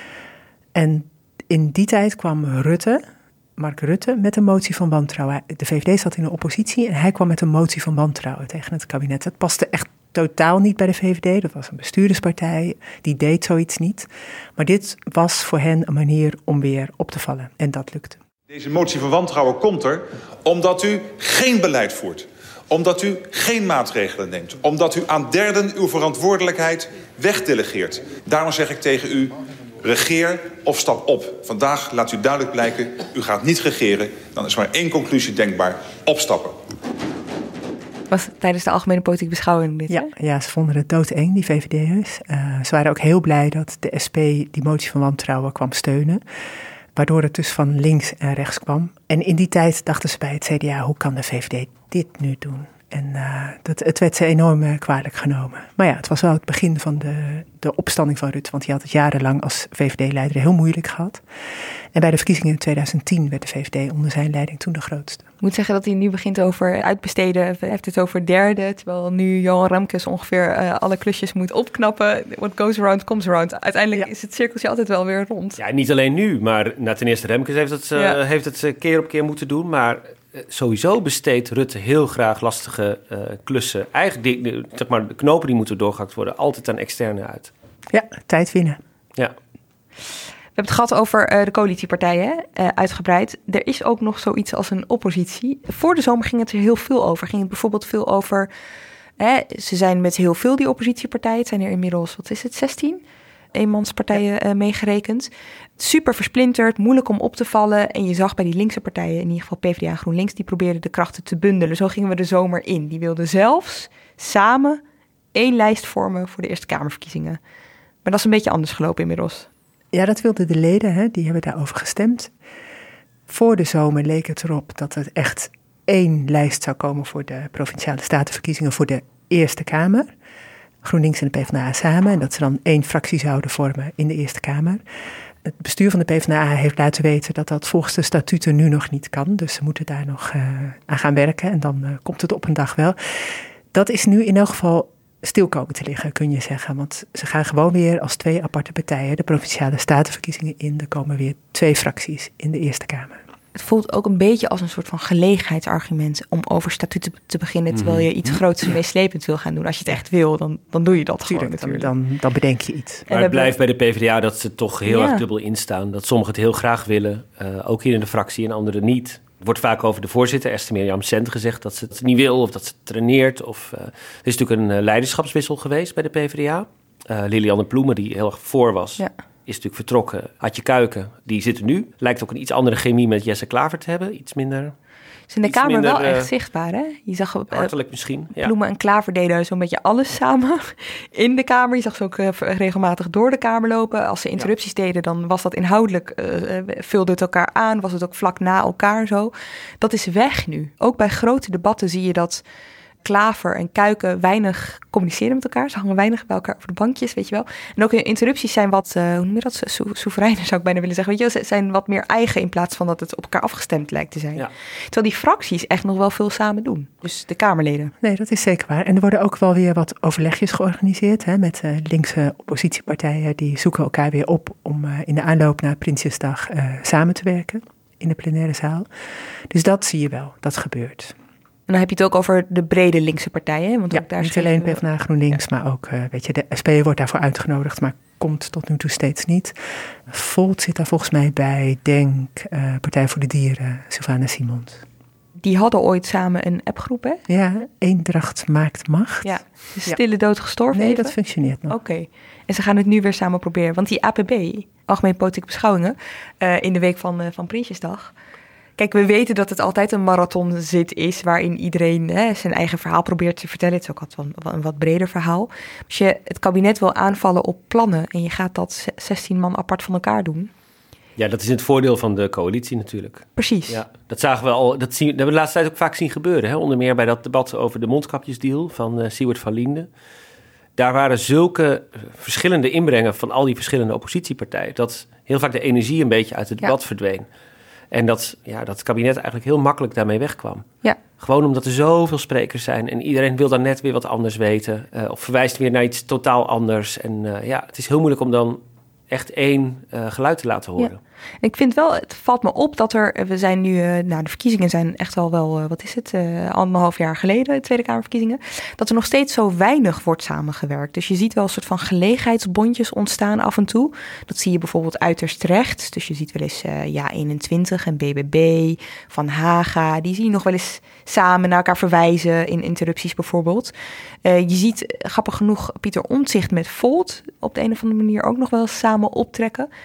En in die tijd kwam Rutte... Mark Rutte met een motie van wantrouwen. De V V D zat in de oppositie en hij kwam met een motie van wantrouwen tegen het kabinet. Dat paste echt totaal niet bij de V V D. Dat was een bestuurderspartij, die deed zoiets niet. Maar dit was voor hen een manier om weer op te vallen en dat lukte. Deze motie van wantrouwen komt er omdat u geen beleid voert. Omdat u geen maatregelen neemt. Omdat u aan derden uw verantwoordelijkheid wegdelegeert. Daarom zeg ik tegen u, regeer of stap op. Vandaag laat u duidelijk blijken, u gaat niet regeren. Dan is maar één conclusie denkbaar, opstappen. Was tijdens de algemene politieke beschouwing dit, ja, ja, ze vonden het doodeng, die V V D'ers. Uh, ze waren ook heel blij dat de S P die motie van wantrouwen kwam steunen. Waardoor het dus van links en rechts kwam. En in die tijd dachten ze bij het C D A, hoe kan de V V D dit nu doen? En uh, dat, het werd ze enorm uh, kwalijk genomen. Maar ja, het was wel het begin van de, de opstanding van Rutte. Want hij had het jarenlang als V V D-leider heel moeilijk gehad. En bij de verkiezingen in twintig tien werd de V V D onder zijn leiding toen de grootste. Ik moet zeggen dat hij nu begint over uitbesteden. Hij heeft het over derde. Terwijl nu Johan Remkes ongeveer uh, alle klusjes moet opknappen. What goes around, comes around. Uiteindelijk ja. is het cirkeltje altijd wel weer rond. Ja, niet alleen nu. Maar nou, ten eerste Remkes heeft het, uh, ja. heeft het uh, keer op keer moeten doen. Maar sowieso besteedt Rutte heel graag lastige uh, klussen. Eigenlijk, die, zeg maar, de knopen die moeten doorgehakt worden, altijd aan externe uit. Ja, tijd winnen. Ja. We hebben het gehad over uh, de coalitiepartijen, uh, uitgebreid. Er is ook nog zoiets als een oppositie. Voor de zomer ging het er heel veel over. Ging het bijvoorbeeld veel over... Hè, ze zijn met heel veel die oppositiepartijen. Het zijn er inmiddels, wat is het, zestien? Eenmanspartijen uh, meegerekend. Super versplinterd, moeilijk om op te vallen. En je zag bij die linkse partijen, in ieder geval PvdA en GroenLinks... die probeerden de krachten te bundelen. Zo gingen we de zomer in. Die wilden zelfs samen één lijst vormen voor de Eerste Kamerverkiezingen. Maar dat is een beetje anders gelopen inmiddels. Ja, dat wilden de leden, hè, die hebben daarover gestemd. Voor de zomer leek het erop dat er echt één lijst zou komen... voor de Provinciale Statenverkiezingen voor de Eerste Kamer. GroenLinks en de PvdA samen. En dat ze dan één fractie zouden vormen in de Eerste Kamer. Het bestuur van de PvdA heeft laten weten dat dat volgens de statuten nu nog niet kan. Dus ze moeten daar nog uh, aan gaan werken. En dan uh, komt het op een dag wel. Dat is nu in elk geval stil komen te liggen, kun je zeggen. Want ze gaan gewoon weer als twee aparte partijen de Provinciale Statenverkiezingen in. Er komen weer twee fracties in de Eerste Kamer. Het voelt ook een beetje als een soort van gelegenheidsargument om over statuten te beginnen, terwijl je iets groots en meeslepend wil gaan doen. Als je het echt wil, dan, dan doe je dat Tuurlijk, gewoon natuurlijk. Dan, dan bedenk je iets. Maar het blijft bij de PvdA dat ze toch heel ja. erg dubbel instaan. Dat sommigen het heel graag willen, uh, ook hier in de fractie en anderen niet. Er wordt vaak over de voorzitter, Esther Mirjam Cent, gezegd dat ze het niet wil of dat ze het traineert. Of, uh, er is natuurlijk een uh, leiderschapswissel geweest bij de PvdA. Uh, Lilianne Ploemen, die heel erg voor was, ja. is natuurlijk vertrokken. Adje Kuiken, die zit er nu. Lijkt ook een iets andere chemie met Jesse Klaver te hebben. Iets minder... Is in de Kamer minder, wel echt zichtbaar, hè? Je zag uh, hartelijk misschien. Ja. Ploemen en Klaver deden zo'n beetje alles samen in de Kamer. Je zag ze ook uh, regelmatig door de Kamer lopen. Als ze interrupties ja. deden, dan was dat inhoudelijk, uh, vulde het elkaar aan. Was het ook vlak na elkaar zo. Dat is weg nu. Ook bij grote debatten zie je dat Klaver en Kuiken weinig communiceren met elkaar. Ze hangen weinig bij elkaar over de bankjes, weet je wel. En ook interrupties zijn wat, uh, hoe noem je dat, Sou- soevereiner zou ik bijna willen zeggen. Weet je wel, ze zijn wat meer eigen in plaats van dat het op elkaar afgestemd lijkt te zijn. Ja. Terwijl die fracties echt nog wel veel samen doen. Dus de Kamerleden. Nee, dat is zeker waar. En er worden ook wel weer wat overlegjes georganiseerd, hè, met uh, linkse oppositiepartijen. Die zoeken elkaar weer op om uh, in de aanloop naar Prinsjesdag uh, samen te werken in de plenaire zaal. Dus dat zie je wel, dat gebeurt. En dan heb je het ook over de brede linkse partijen. Want ja, ook daar niet alleen PvdA, GroenLinks, ja. maar ook, uh, weet je, de S P wordt daarvoor uitgenodigd, maar komt tot nu toe steeds niet. Volt zit daar volgens mij bij, Denk, uh, Partij voor de Dieren, Sylvana Simons. Die hadden ooit samen een appgroep, hè? Ja, Eendracht maakt macht. Ja, de stille ja. dood gestorven Nee, even. dat functioneert nog. Oké, okay. En ze gaan het nu weer samen proberen. Want die A P B, Algemene Politieke Beschouwingen, uh, in de week van, uh, van Prinsjesdag. Kijk, we weten dat het altijd een marathonzit is waarin iedereen hè, zijn eigen verhaal probeert te vertellen. Het is ook altijd wel een wat breder verhaal. Als je het kabinet wil aanvallen op plannen en je gaat dat zestien man apart van elkaar doen. Ja, dat is het voordeel van de coalitie natuurlijk. Precies. Ja, dat zagen we al, dat, zien, dat hebben we de laatste tijd ook vaak zien gebeuren. Hè? Onder meer bij dat debat over de mondkapjesdeal van uh, Siewert van Linden. Daar waren zulke verschillende inbrengen van al die verschillende oppositiepartijen, dat heel vaak de energie een beetje uit het debat ja. verdween. En dat, ja, dat het kabinet eigenlijk heel makkelijk daarmee wegkwam. Ja. Gewoon omdat er zoveel sprekers zijn en iedereen wil dan net weer wat anders weten. Uh, of verwijst weer naar iets totaal anders. En uh, ja, het is heel moeilijk om dan echt één uh, geluid te laten horen. Ja. Ik vind wel, het valt me op dat er, we zijn nu, uh, nou de verkiezingen zijn echt al wel, uh, wat is het, uh, anderhalf jaar geleden, de Tweede Kamerverkiezingen, dat er nog steeds zo weinig wordt samengewerkt. Dus je ziet wel een soort van gelegenheidsbondjes ontstaan af en toe. Dat zie je bijvoorbeeld uiterst rechts. Dus je ziet wel eens uh, Ja eenentwintig en B B B, Van Haga, die zie je nog wel eens samen naar elkaar verwijzen in interrupties bijvoorbeeld. Uh, je ziet, grappig genoeg, Pieter Omtzigt met Volt op de een of andere manier ook nog wel eens samen optrekken.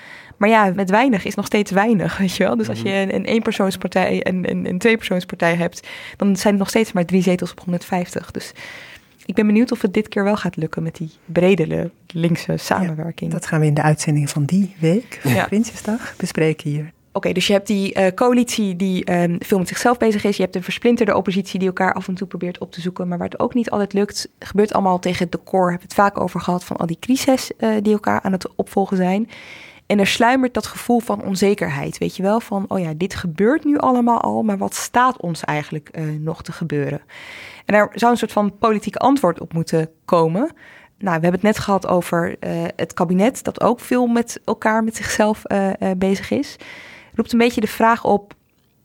Maar ja, met weinig is nog steeds weinig, weet je wel. Dus als je een, een eenpersoonspartij en een, een tweepersoonspartij hebt, dan zijn het nog steeds maar drie zetels op honderdvijftig. Dus ik ben benieuwd of het dit keer wel gaat lukken met die bredere linkse samenwerking. Ja, dat gaan we in de uitzending van die week, van ja. Prinsjesdag, bespreken hier. Oké, okay, dus je hebt die uh, coalitie die um, veel met zichzelf bezig is. Je hebt de versplinterde oppositie die elkaar af en toe probeert op te zoeken, maar waar het ook niet altijd lukt. Het gebeurt allemaal tegen het decor. We hebben het vaak over gehad van al die crises uh, die elkaar aan het opvolgen zijn. En er sluimert dat gevoel van onzekerheid, weet je wel? Van, oh ja, dit gebeurt nu allemaal al, maar wat staat ons eigenlijk uh, nog te gebeuren? En daar zou een soort van politiek antwoord op moeten komen. Nou, we hebben het net gehad over uh, het kabinet, dat ook veel met elkaar, met zichzelf uh, uh, bezig is. Roept een beetje de vraag op,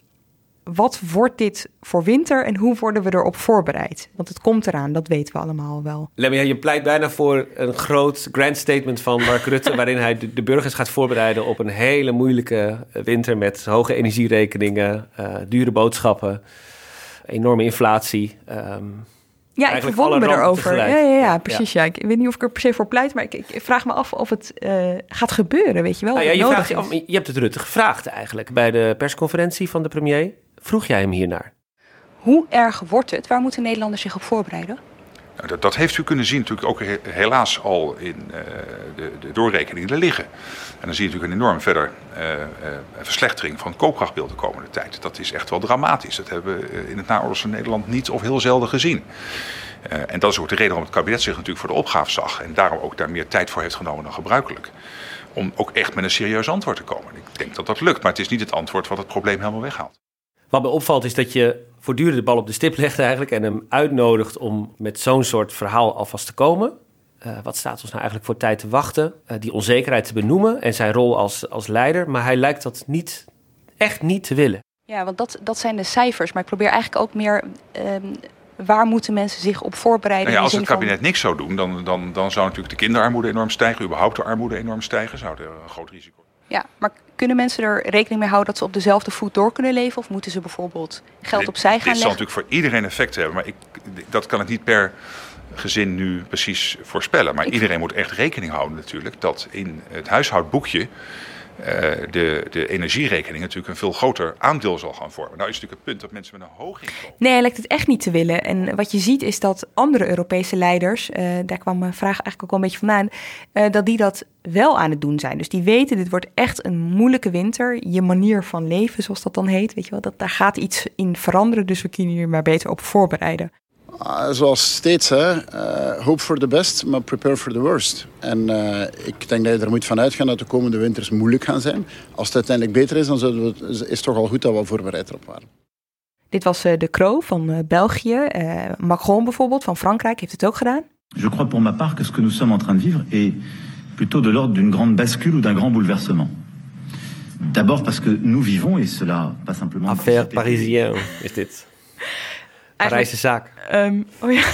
wat wordt dit voor winter en hoe worden we erop voorbereid? Want het komt eraan, dat weten we allemaal wel. Lemmy, je pleit bijna voor een groot grand statement van Mark Rutte, waarin hij de, de burgers gaat voorbereiden op een hele moeilijke winter met hoge energierekeningen, uh, dure boodschappen, enorme inflatie. Um, ja, ik verwonder me erover. Ja, ja, ja, precies. Ja. Ja. Ik weet niet of ik er per se voor pleit, maar ik, ik vraag me af of het uh, gaat gebeuren, weet je wel. Nou ja, je, vraagt, is. je hebt het Rutte gevraagd eigenlijk bij de persconferentie van de premier. Vroeg jij hem hiernaar? Hoe erg wordt het? Waar moeten Nederlanders zich op voorbereiden? Nou, dat, dat heeft u kunnen zien natuurlijk ook he, helaas al in uh, de, de doorrekeningen er liggen. En dan zie je natuurlijk een enorm verder uh, uh, verslechtering van het koopkrachtbeeld de komende tijd. Dat is echt wel dramatisch. Dat hebben we in het naoorlogse Nederland niet of heel zelden gezien. Uh, en dat is ook de reden waarom het kabinet zich natuurlijk voor de opgave zag. En daarom ook daar meer tijd voor heeft genomen dan gebruikelijk. Om ook echt met een serieus antwoord te komen. Ik denk dat dat lukt, maar het is niet het antwoord wat het probleem helemaal weghaalt. Wat me opvalt is dat je voortdurend de bal op de stip legt eigenlijk en hem uitnodigt om met zo'n soort verhaal alvast te komen. Uh, wat staat ons nou eigenlijk voor tijd te wachten? Uh, die onzekerheid te benoemen en zijn rol als, als leider. Maar hij lijkt dat niet, echt niet te willen. Ja, want dat, dat zijn de cijfers. Maar ik probeer eigenlijk ook meer, um, waar moeten mensen zich op voorbereiden? Nou ja, als het kabinet van... niks zou doen, dan, dan, dan zou natuurlijk de kinderarmoede enorm stijgen. Überhaupt de armoede enorm stijgen. Zou er een groot risico. Ja, maar kunnen mensen er rekening mee houden dat ze op dezelfde voet door kunnen leven? Of moeten ze bijvoorbeeld geld dit, opzij gaan leggen? Dit zal natuurlijk voor iedereen effect hebben. Maar ik, dat kan ik niet per gezin nu precies voorspellen. Maar ik... iedereen moet echt rekening houden natuurlijk dat in het huishoudboekje Uh, de, de energierekening natuurlijk een veel groter aandeel zal gaan vormen. Nou is natuurlijk het punt dat mensen met een hoog inkomen... Nee, hij lijkt het echt niet te willen. En wat je ziet is dat andere Europese leiders, uh, daar kwam mijn vraag eigenlijk ook wel een beetje vandaan, uh, dat die dat wel aan het doen zijn. Dus die weten, dit wordt echt een moeilijke winter. Je manier van leven, zoals dat dan heet, weet je wel, dat, daar gaat iets in veranderen. Dus we kunnen hier maar beter op voorbereiden. Uh, zoals steeds, hè, uh, hope for the best, maar prepare for the worst. En uh, ik denk dat je er moet van uitgaan dat de komende winters moeilijk gaan zijn. Als het uiteindelijk beter is, dan we, is het toch al goed dat we voorbereid erop waren. Dit was uh, De Croo van uh, België. Uh, Macron bijvoorbeeld van Frankrijk heeft het ook gedaan. Je crois pour ma part que ce que nous sommes en train de vivre est plutôt de l'ordre d'une grande bascule ou d'un grand bouleversement. D'abord parce que nous vivons et cela pas simplement... Affaire parisien is dit. Parijse zaak. Um, oh ja.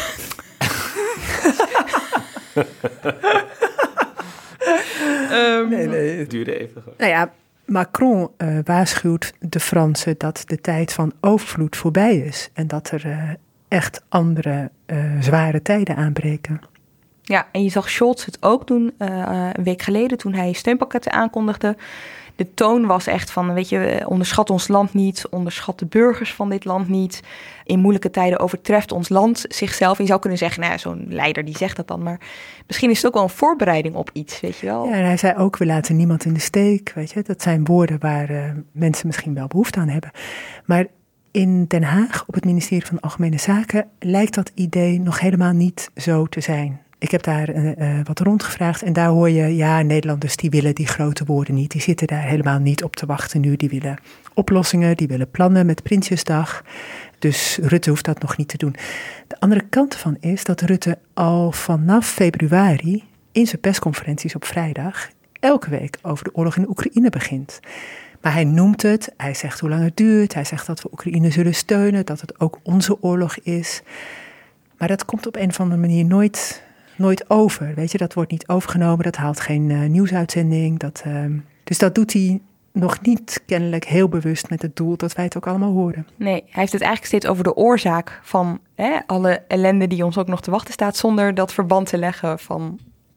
um, nee, nee, het duurde even. Nou ja, Macron uh, waarschuwt de Fransen dat de tijd van overvloed voorbij is. En dat er uh, echt andere uh, zware tijden aanbreken. Ja, en je zag Scholz het ook doen uh, een week geleden toen hij steunpakketten aankondigde. De toon was echt van, weet je, onderschat ons land niet, onderschat de burgers van dit land niet. In moeilijke tijden overtreft ons land zichzelf. Je zou kunnen zeggen, nou ja, zo'n leider die zegt dat dan, maar misschien is het ook wel een voorbereiding op iets, weet je wel. Ja, en hij zei ook, we laten niemand in de steek, weet je. Dat zijn woorden waar uh, mensen misschien wel behoefte aan hebben. Maar in Den Haag, op het ministerie van Algemene Zaken, lijkt dat idee nog helemaal niet zo te zijn. Ik heb daar uh, uh, wat rondgevraagd en daar hoor je, ja, Nederlanders die willen die grote woorden niet. Die zitten daar helemaal niet op te wachten nu. Die willen oplossingen, die willen plannen met Prinsjesdag. Dus Rutte hoeft dat nog niet te doen. De andere kant ervan is dat Rutte al vanaf februari in zijn persconferenties op vrijdag elke week over de oorlog in Oekraïne begint. Maar hij noemt het, hij zegt hoe lang het duurt, hij zegt dat we Oekraïne zullen steunen, dat het ook onze oorlog is. Maar dat komt op een of andere manier nooit... Nooit over, weet je, dat wordt niet overgenomen, dat haalt geen uh, nieuwsuitzending. Dat, uh, dus dat doet hij nog niet kennelijk heel bewust met het doel dat wij het ook allemaal horen. Nee, hij heeft het eigenlijk steeds over de oorzaak van hè, alle ellende die ons ook nog te wachten staat, zonder dat verband te leggen van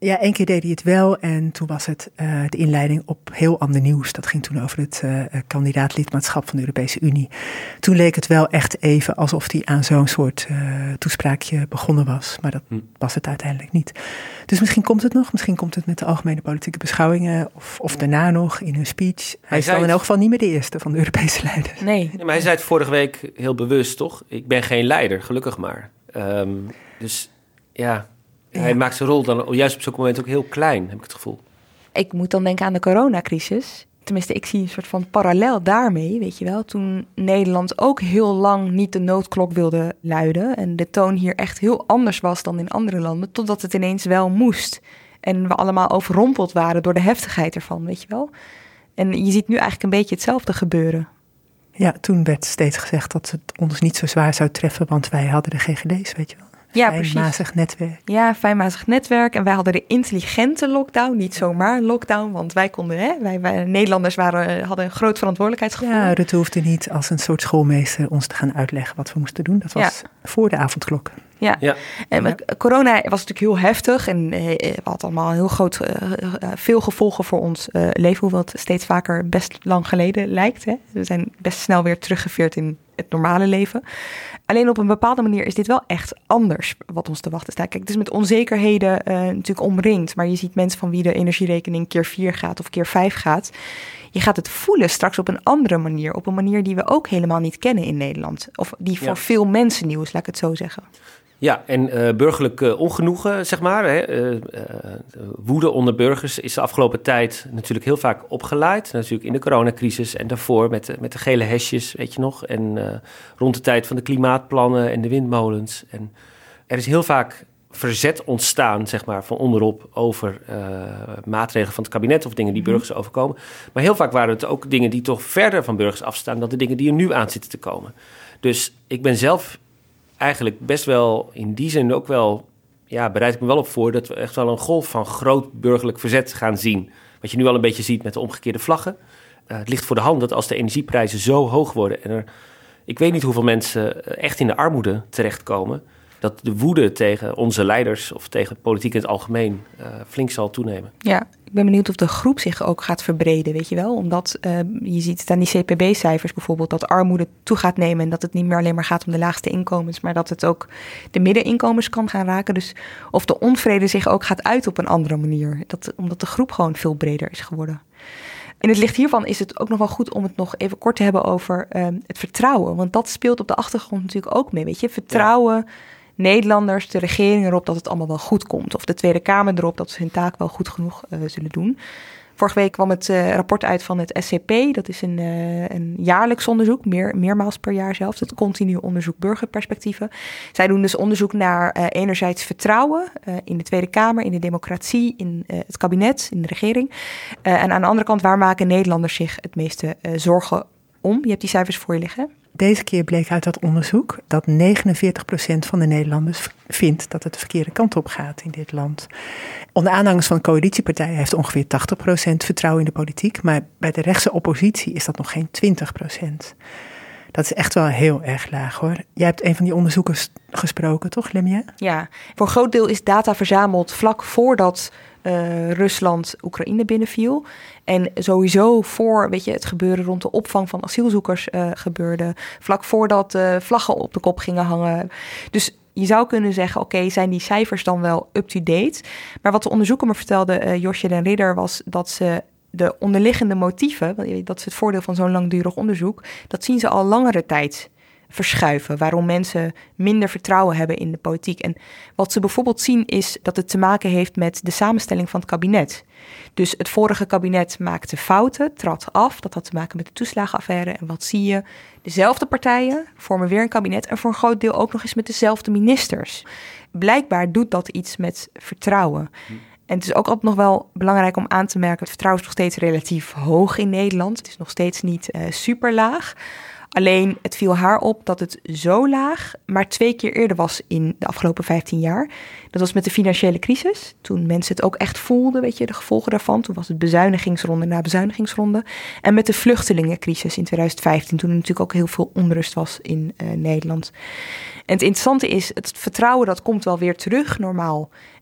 Ja, één keer deed hij het wel en toen was het uh, de inleiding op heel ander nieuws. Dat ging toen over het uh, kandidaat-lidmaatschap van de Europese Unie. Toen leek het wel echt even alsof hij aan zo'n soort uh, toespraakje begonnen was. Maar dat hm. was het uiteindelijk niet. Dus misschien komt het nog. Misschien komt het met de algemene politieke beschouwingen of, of daarna nog in een speech. Hij, hij is dan in elk geval niet meer de eerste van de Europese leiders. Nee, nee maar hij zei het vorige week heel bewust, toch? Ik ben geen leider, gelukkig maar. Um, dus ja... Hij ja. maakt zijn rol dan juist op zo'n moment ook heel klein, heb ik het gevoel. Ik moet dan denken aan de coronacrisis. Tenminste, ik zie een soort van parallel daarmee, weet je wel. Toen Nederland ook heel lang niet de noodklok wilde luiden... en de toon hier echt heel anders was dan in andere landen... totdat het ineens wel moest. En we allemaal overrompeld waren door de heftigheid ervan, weet je wel. En je ziet nu eigenlijk een beetje hetzelfde gebeuren. Ja, toen werd steeds gezegd dat het ons niet zo zwaar zou treffen... want wij hadden de G G D's, weet je wel. Ja, fijnmazig netwerk. Ja, fijnmazig netwerk. En wij hadden de intelligente lockdown, niet zomaar lockdown. Want wij konden, hè, wij, wij Nederlanders waren, hadden een groot verantwoordelijkheidsgevoel. Ja, Rutte hoefde niet als een soort schoolmeester ons te gaan uitleggen wat we moesten doen. Dat was ja. voor de avondklok. Ja, ja. En ja. corona was natuurlijk heel heftig en eh, had allemaal heel groot, uh, veel gevolgen voor ons uh, leven. Hoewel het steeds vaker best lang geleden lijkt. Hè. We zijn best snel weer teruggeveerd in het normale leven. Alleen op een bepaalde manier is dit wel echt anders wat ons te wachten staat. Kijk, het is met onzekerheden uh, natuurlijk omringd. Maar je ziet mensen van wie de energierekening keer vier gaat of keer vijf gaat. Je gaat het voelen straks op een andere manier. Op een manier die we ook helemaal niet kennen in Nederland. Of die voor ja. veel mensen nieuw is, laat ik het zo zeggen. Ja, en uh, burgerlijk uh, ongenoegen, zeg maar. Hè, uh, uh, woede onder burgers is de afgelopen tijd natuurlijk heel vaak opgeleid. Natuurlijk in de coronacrisis en daarvoor met de, met de gele hesjes, weet je nog. En uh, rond de tijd van de klimaatplannen en de windmolens. En er is heel vaak verzet ontstaan, zeg maar, van onderop over uh, maatregelen van het kabinet of dingen die burgers overkomen. Maar heel vaak waren het ook dingen die toch verder van burgers afstaan dan de dingen die er nu aan zitten te komen. Dus ik ben zelf eigenlijk best wel in die zin ook wel, ja, bereid ik me wel op voor dat we echt wel een golf van groot burgerlijk verzet gaan zien. Wat je nu al een beetje ziet met de omgekeerde vlaggen. Uh, het ligt voor de hand dat als de energieprijzen zo hoog worden en er, ik weet niet hoeveel mensen echt in de armoede terechtkomen, dat de woede tegen onze leiders of tegen politiek in het algemeen uh, flink zal toenemen. Ja, ik ben benieuwd of de groep zich ook gaat verbreden, weet je wel. Omdat uh, je ziet het aan die C P B-cijfers bijvoorbeeld, dat armoede toe gaat nemen en dat het niet meer alleen maar gaat om de laagste inkomens, maar dat het ook de middeninkomens kan gaan raken. Dus of de onvrede zich ook gaat uiten op een andere manier. Dat, omdat de groep gewoon veel breder is geworden. In het licht hiervan is het ook nog wel goed om het nog even kort te hebben over uh, het vertrouwen. Want dat speelt op de achtergrond natuurlijk ook mee, weet je. Vertrouwen... Ja. Nederlanders, de regering erop dat het allemaal wel goed komt. Of de Tweede Kamer erop dat ze hun taak wel goed genoeg uh, zullen doen. Vorige week kwam het uh, rapport uit van het S C P. Dat is een, uh, een jaarlijks onderzoek, meer, meermaals per jaar zelfs. Het continu onderzoek burgerperspectieven. Zij doen dus onderzoek naar uh, enerzijds vertrouwen uh, in de Tweede Kamer, in de democratie, in uh, het kabinet, in de regering. Uh, en aan de andere kant, waar maken Nederlanders zich het meeste uh, zorgen om? Je hebt die cijfers voor je liggen. Deze keer bleek uit dat onderzoek dat negenenveertig procent van de Nederlanders vindt dat het de verkeerde kant op gaat in dit land. Onder aanhangers van coalitiepartijen heeft ongeveer tachtig procent vertrouwen in de politiek, maar bij de rechtse oppositie is dat nog geen twintig procent. Dat is echt wel heel erg laag, hoor. Jij hebt een van die onderzoekers gesproken, toch, Lemia? Ja, voor een groot deel is data verzameld vlak voordat uh, Rusland Oekraïne binnenviel. En sowieso voor, weet je, het gebeuren rond de opvang van asielzoekers uh, gebeurde. Vlak voordat uh, vlaggen op de kop gingen hangen. Dus je zou kunnen zeggen, oké, okay, zijn die cijfers dan wel up-to-date? Maar wat de onderzoeker me vertelde, uh, Josje den Ridder, was dat ze de onderliggende motieven, dat is het voordeel van zo'n langdurig onderzoek, dat zien ze al langere tijd verschuiven, waarom mensen minder vertrouwen hebben in de politiek. En wat ze bijvoorbeeld zien is dat het te maken heeft met de samenstelling van het kabinet. Dus het vorige kabinet maakte fouten, trad af. Dat had te maken met de toeslagenaffaire. En wat zie je? Dezelfde partijen vormen weer een kabinet en voor een groot deel ook nog eens met dezelfde ministers. Blijkbaar doet dat iets met vertrouwen. En het is ook altijd nog wel belangrijk om aan te merken, het vertrouwen is nog steeds relatief hoog in Nederland. Het is nog steeds niet uh, super laag. Alleen het viel haar op dat het zo laag maar twee keer eerder was in de afgelopen vijftien jaar. Dat was met de financiële crisis. Toen mensen het ook echt voelden, weet je, de gevolgen daarvan. Toen was het bezuinigingsronde na bezuinigingsronde. En met de vluchtelingencrisis in twintig vijftien, toen er natuurlijk ook heel veel onrust was in uh, Nederland. En het interessante is, het vertrouwen dat komt wel weer terug, normaal.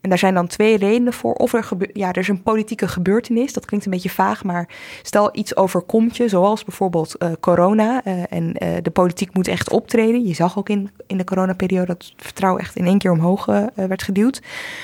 En daar zijn dan twee redenen voor. Of er, gebe- ja, er is een politieke gebeurtenis, dat klinkt een beetje vaag, maar stel iets overkomt je, zoals bijvoorbeeld uh, corona. Uh, en uh, de politiek moet echt optreden. Je zag ook in, in de coronaperiode dat het vertrouwen echt in één keer omhoog uh, werd geduwd.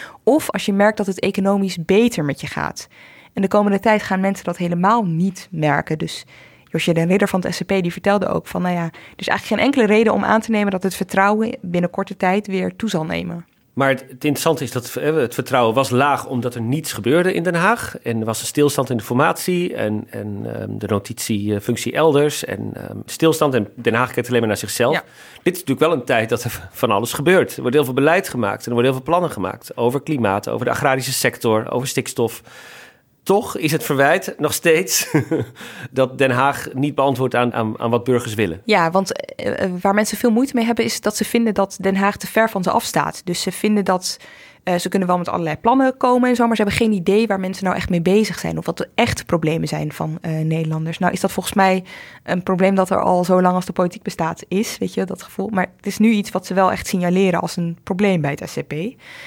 Of als je merkt dat het economisch beter met je gaat. En de komende tijd gaan mensen dat helemaal niet merken. Dus Josje den Ridder van het S C P die vertelde ook van, nou ja, er is eigenlijk geen enkele reden om aan te nemen dat het vertrouwen binnen korte tijd weer toe zal nemen. Maar het, het interessante is dat het vertrouwen was laag omdat er niets gebeurde in Den Haag. En er was een stilstand in de formatie en, en um, de notitiefunctie elders en um, stilstand. En Den Haag kijkt alleen maar naar zichzelf. Ja. Dit is natuurlijk wel een tijd dat er van alles gebeurt. Er wordt heel veel beleid gemaakt en er worden heel veel plannen gemaakt. Over klimaat, over de agrarische sector, over stikstof. Toch is het verwijt nog steeds dat Den Haag niet beantwoordt aan, aan, aan wat burgers willen. Ja, want uh, waar mensen veel moeite mee hebben is dat ze vinden dat Den Haag te ver van ze afstaat. Dus ze vinden dat uh, ze kunnen wel met allerlei plannen komen en zo, maar ze hebben geen idee waar mensen nou echt mee bezig zijn of wat de echte problemen zijn van uh, Nederlanders. Nou is dat volgens mij een probleem dat er al zo lang als de politiek bestaat is, weet je, dat gevoel. Maar het is nu iets wat ze wel echt signaleren als een probleem bij het S C P.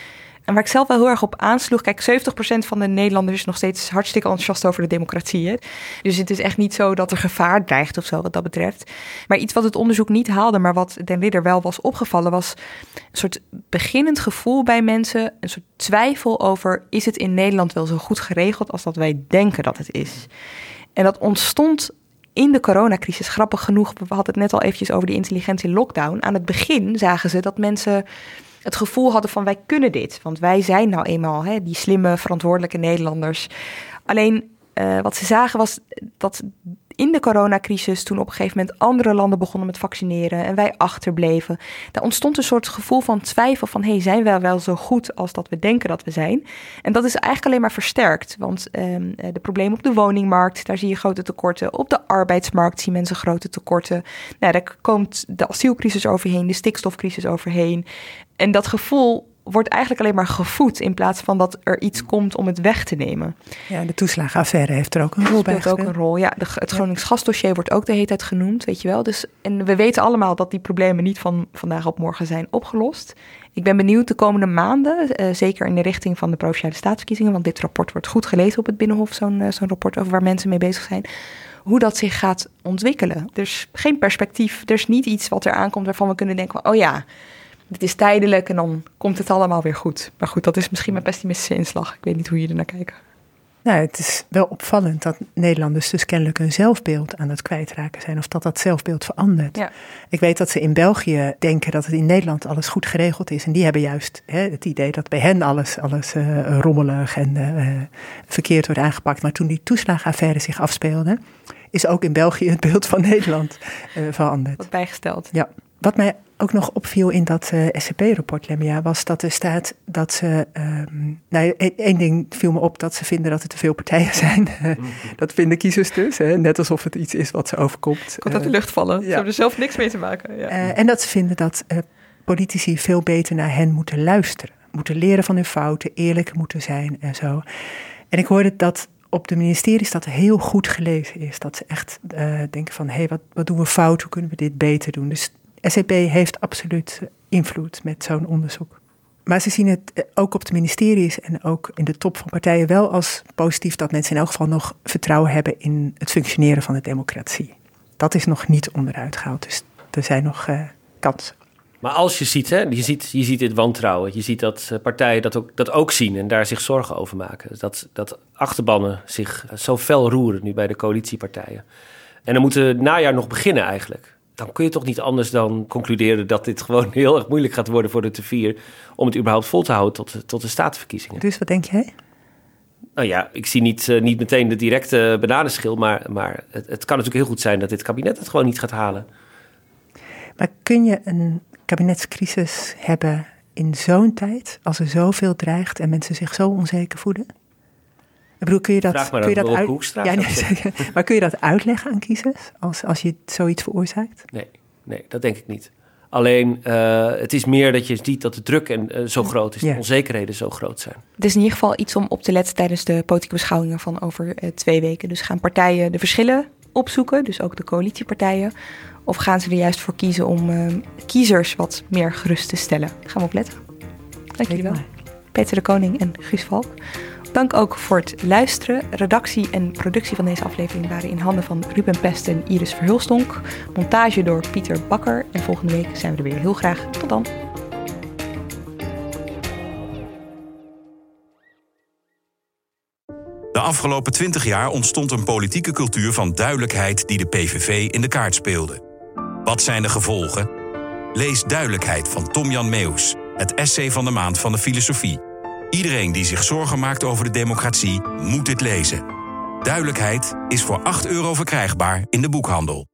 En waar ik zelf wel heel erg op aansloeg, kijk, zeventig procent van de Nederlanders is nog steeds hartstikke enthousiast over de democratie. Hè? Dus het is echt niet zo dat er gevaar dreigt of zo wat dat betreft. Maar iets wat het onderzoek niet haalde, maar wat den Ridder wel was opgevallen, was een soort beginnend gevoel bij mensen, een soort twijfel over, is het in Nederland wel zo goed geregeld als dat wij denken dat het is? En dat ontstond in de coronacrisis, grappig genoeg, we hadden het net al eventjes over die intelligentie lockdown. Aan het begin zagen ze dat mensen het gevoel hadden van wij kunnen dit. Want wij zijn nou eenmaal hè, die slimme, verantwoordelijke Nederlanders. Alleen uh, wat ze zagen was dat in de coronacrisis, toen op een gegeven moment andere landen begonnen met vaccineren en wij achterbleven, daar ontstond een soort gevoel van twijfel van, hey, zijn wij wel zo goed als dat we denken dat we zijn? En dat is eigenlijk alleen maar versterkt, want um, de problemen op de woningmarkt, daar zie je grote tekorten. Op de arbeidsmarkt zien mensen grote tekorten. Nou, daar komt de asielcrisis overheen, de stikstofcrisis overheen. En dat gevoel wordt eigenlijk alleen maar gevoed in plaats van dat er iets komt om het weg te nemen. Ja, de toeslagenaffaire heeft er ook een rol bij gespeeld. ook een rol, ja. De, het Gronings gasdossier wordt ook de hele tijd genoemd, weet je wel. Dus, en we weten allemaal dat die problemen niet van vandaag op morgen zijn opgelost. Ik ben benieuwd de komende maanden, uh, zeker in de richting van de Provinciale Staatsverkiezingen, want dit rapport wordt goed gelezen op het Binnenhof, zo'n, uh, zo'n rapport over waar mensen mee bezig zijn, hoe dat zich gaat ontwikkelen. Er is geen perspectief, er is niet iets wat er aankomt waarvan we kunnen denken, oh ja, dit is tijdelijk en dan komt het allemaal weer goed. Maar goed, dat is misschien mijn pessimistische inslag. Ik weet niet hoe jullie er naar kijken. Nou, het is wel opvallend dat Nederlanders dus kennelijk een zelfbeeld aan het kwijtraken zijn. Of dat dat zelfbeeld verandert. Ja. Ik weet dat ze in België denken dat het in Nederland alles goed geregeld is. En die hebben juist hè, het idee dat bij hen alles, alles uh, rommelig en uh, verkeerd wordt aangepakt. Maar toen die toeslagenaffaire zich afspeelde, is ook in België het beeld van Nederland uh, veranderd. Wat bijgesteld. Ja. Wat mij ook nog opviel in dat uh, S C P-rapport, Lemia, was dat er staat dat ze... Um, nou, één ding viel me op, dat ze vinden dat er te veel partijen zijn. Dat vinden kiezers dus, hè? Net alsof het iets is wat ze overkomt. Komt uit de lucht vallen. Ja. Ze hebben er zelf niks mee te maken. Ja. Uh, en dat ze vinden dat uh, politici veel beter naar hen moeten luisteren. Moeten leren van hun fouten, eerlijk moeten zijn en zo. En ik hoorde dat op de ministeries dat heel goed gelezen is. Dat ze echt uh, denken van, hé, hey, wat, wat doen we fout? Hoe kunnen we dit beter doen? Dus S C P heeft absoluut invloed met zo'n onderzoek. Maar ze zien het ook op de ministeries en ook in de top van partijen wel als positief dat mensen in elk geval nog vertrouwen hebben in het functioneren van de democratie. Dat is nog niet onderuit gehaald, dus er zijn nog uh, kansen. Maar als je ziet, hè, je ziet, je ziet dit wantrouwen, je ziet dat partijen dat ook, dat ook zien en daar zich zorgen over maken. Dat, dat achterbannen zich zo fel roeren nu bij de coalitiepartijen. En dan moet het najaar nog beginnen eigenlijk. Dan kun je toch niet anders dan concluderen dat dit gewoon heel erg moeilijk gaat worden voor de T vier om het überhaupt vol te houden tot, tot de staatsverkiezingen. Dus wat denk jij? Nou ja, ik zie niet, uh, niet meteen de directe bananenschil, maar, maar het, het kan natuurlijk heel goed zijn dat dit kabinet het gewoon niet gaat halen. Maar kun je een kabinetscrisis hebben in zo'n tijd, als er zoveel dreigt en mensen zich zo onzeker voelen? Ik bedoel, kun je dat, Vraag maar kun je dat uit... Hoekstra. Ja, nee, maar kun je dat uitleggen aan kiezers als, als je zoiets veroorzaakt? Nee, nee, dat denk ik niet. Alleen, uh, het is meer dat je ziet dat de druk en, uh, zo groot is, ja. De onzekerheden zo groot zijn. Het is in ieder geval iets om op te letten tijdens de politieke beschouwingen van over uh, twee weken. Dus gaan partijen de verschillen opzoeken, dus ook de coalitiepartijen? Of gaan ze er juist voor kiezen om uh, kiezers wat meer gerust te stellen? Gaan we op letten. Dank jullie wel. Peter de Koning en Guus Valk. Dank ook voor het luisteren. Redactie en productie van deze aflevering waren in handen van Ruben Pest en Iris Verhulstonk. Montage door Pieter Bakker. En volgende week zijn we er weer heel graag. Tot dan. De afgelopen twintig jaar ontstond een politieke cultuur van duidelijkheid die de P V V in de kaart speelde. Wat zijn de gevolgen? Lees Duidelijkheid van Tom-Jan Meeuws, het essay van de maand van de filosofie. Iedereen die zich zorgen maakt over de democratie moet dit lezen. Duidelijkheid is voor acht euro verkrijgbaar in de boekhandel.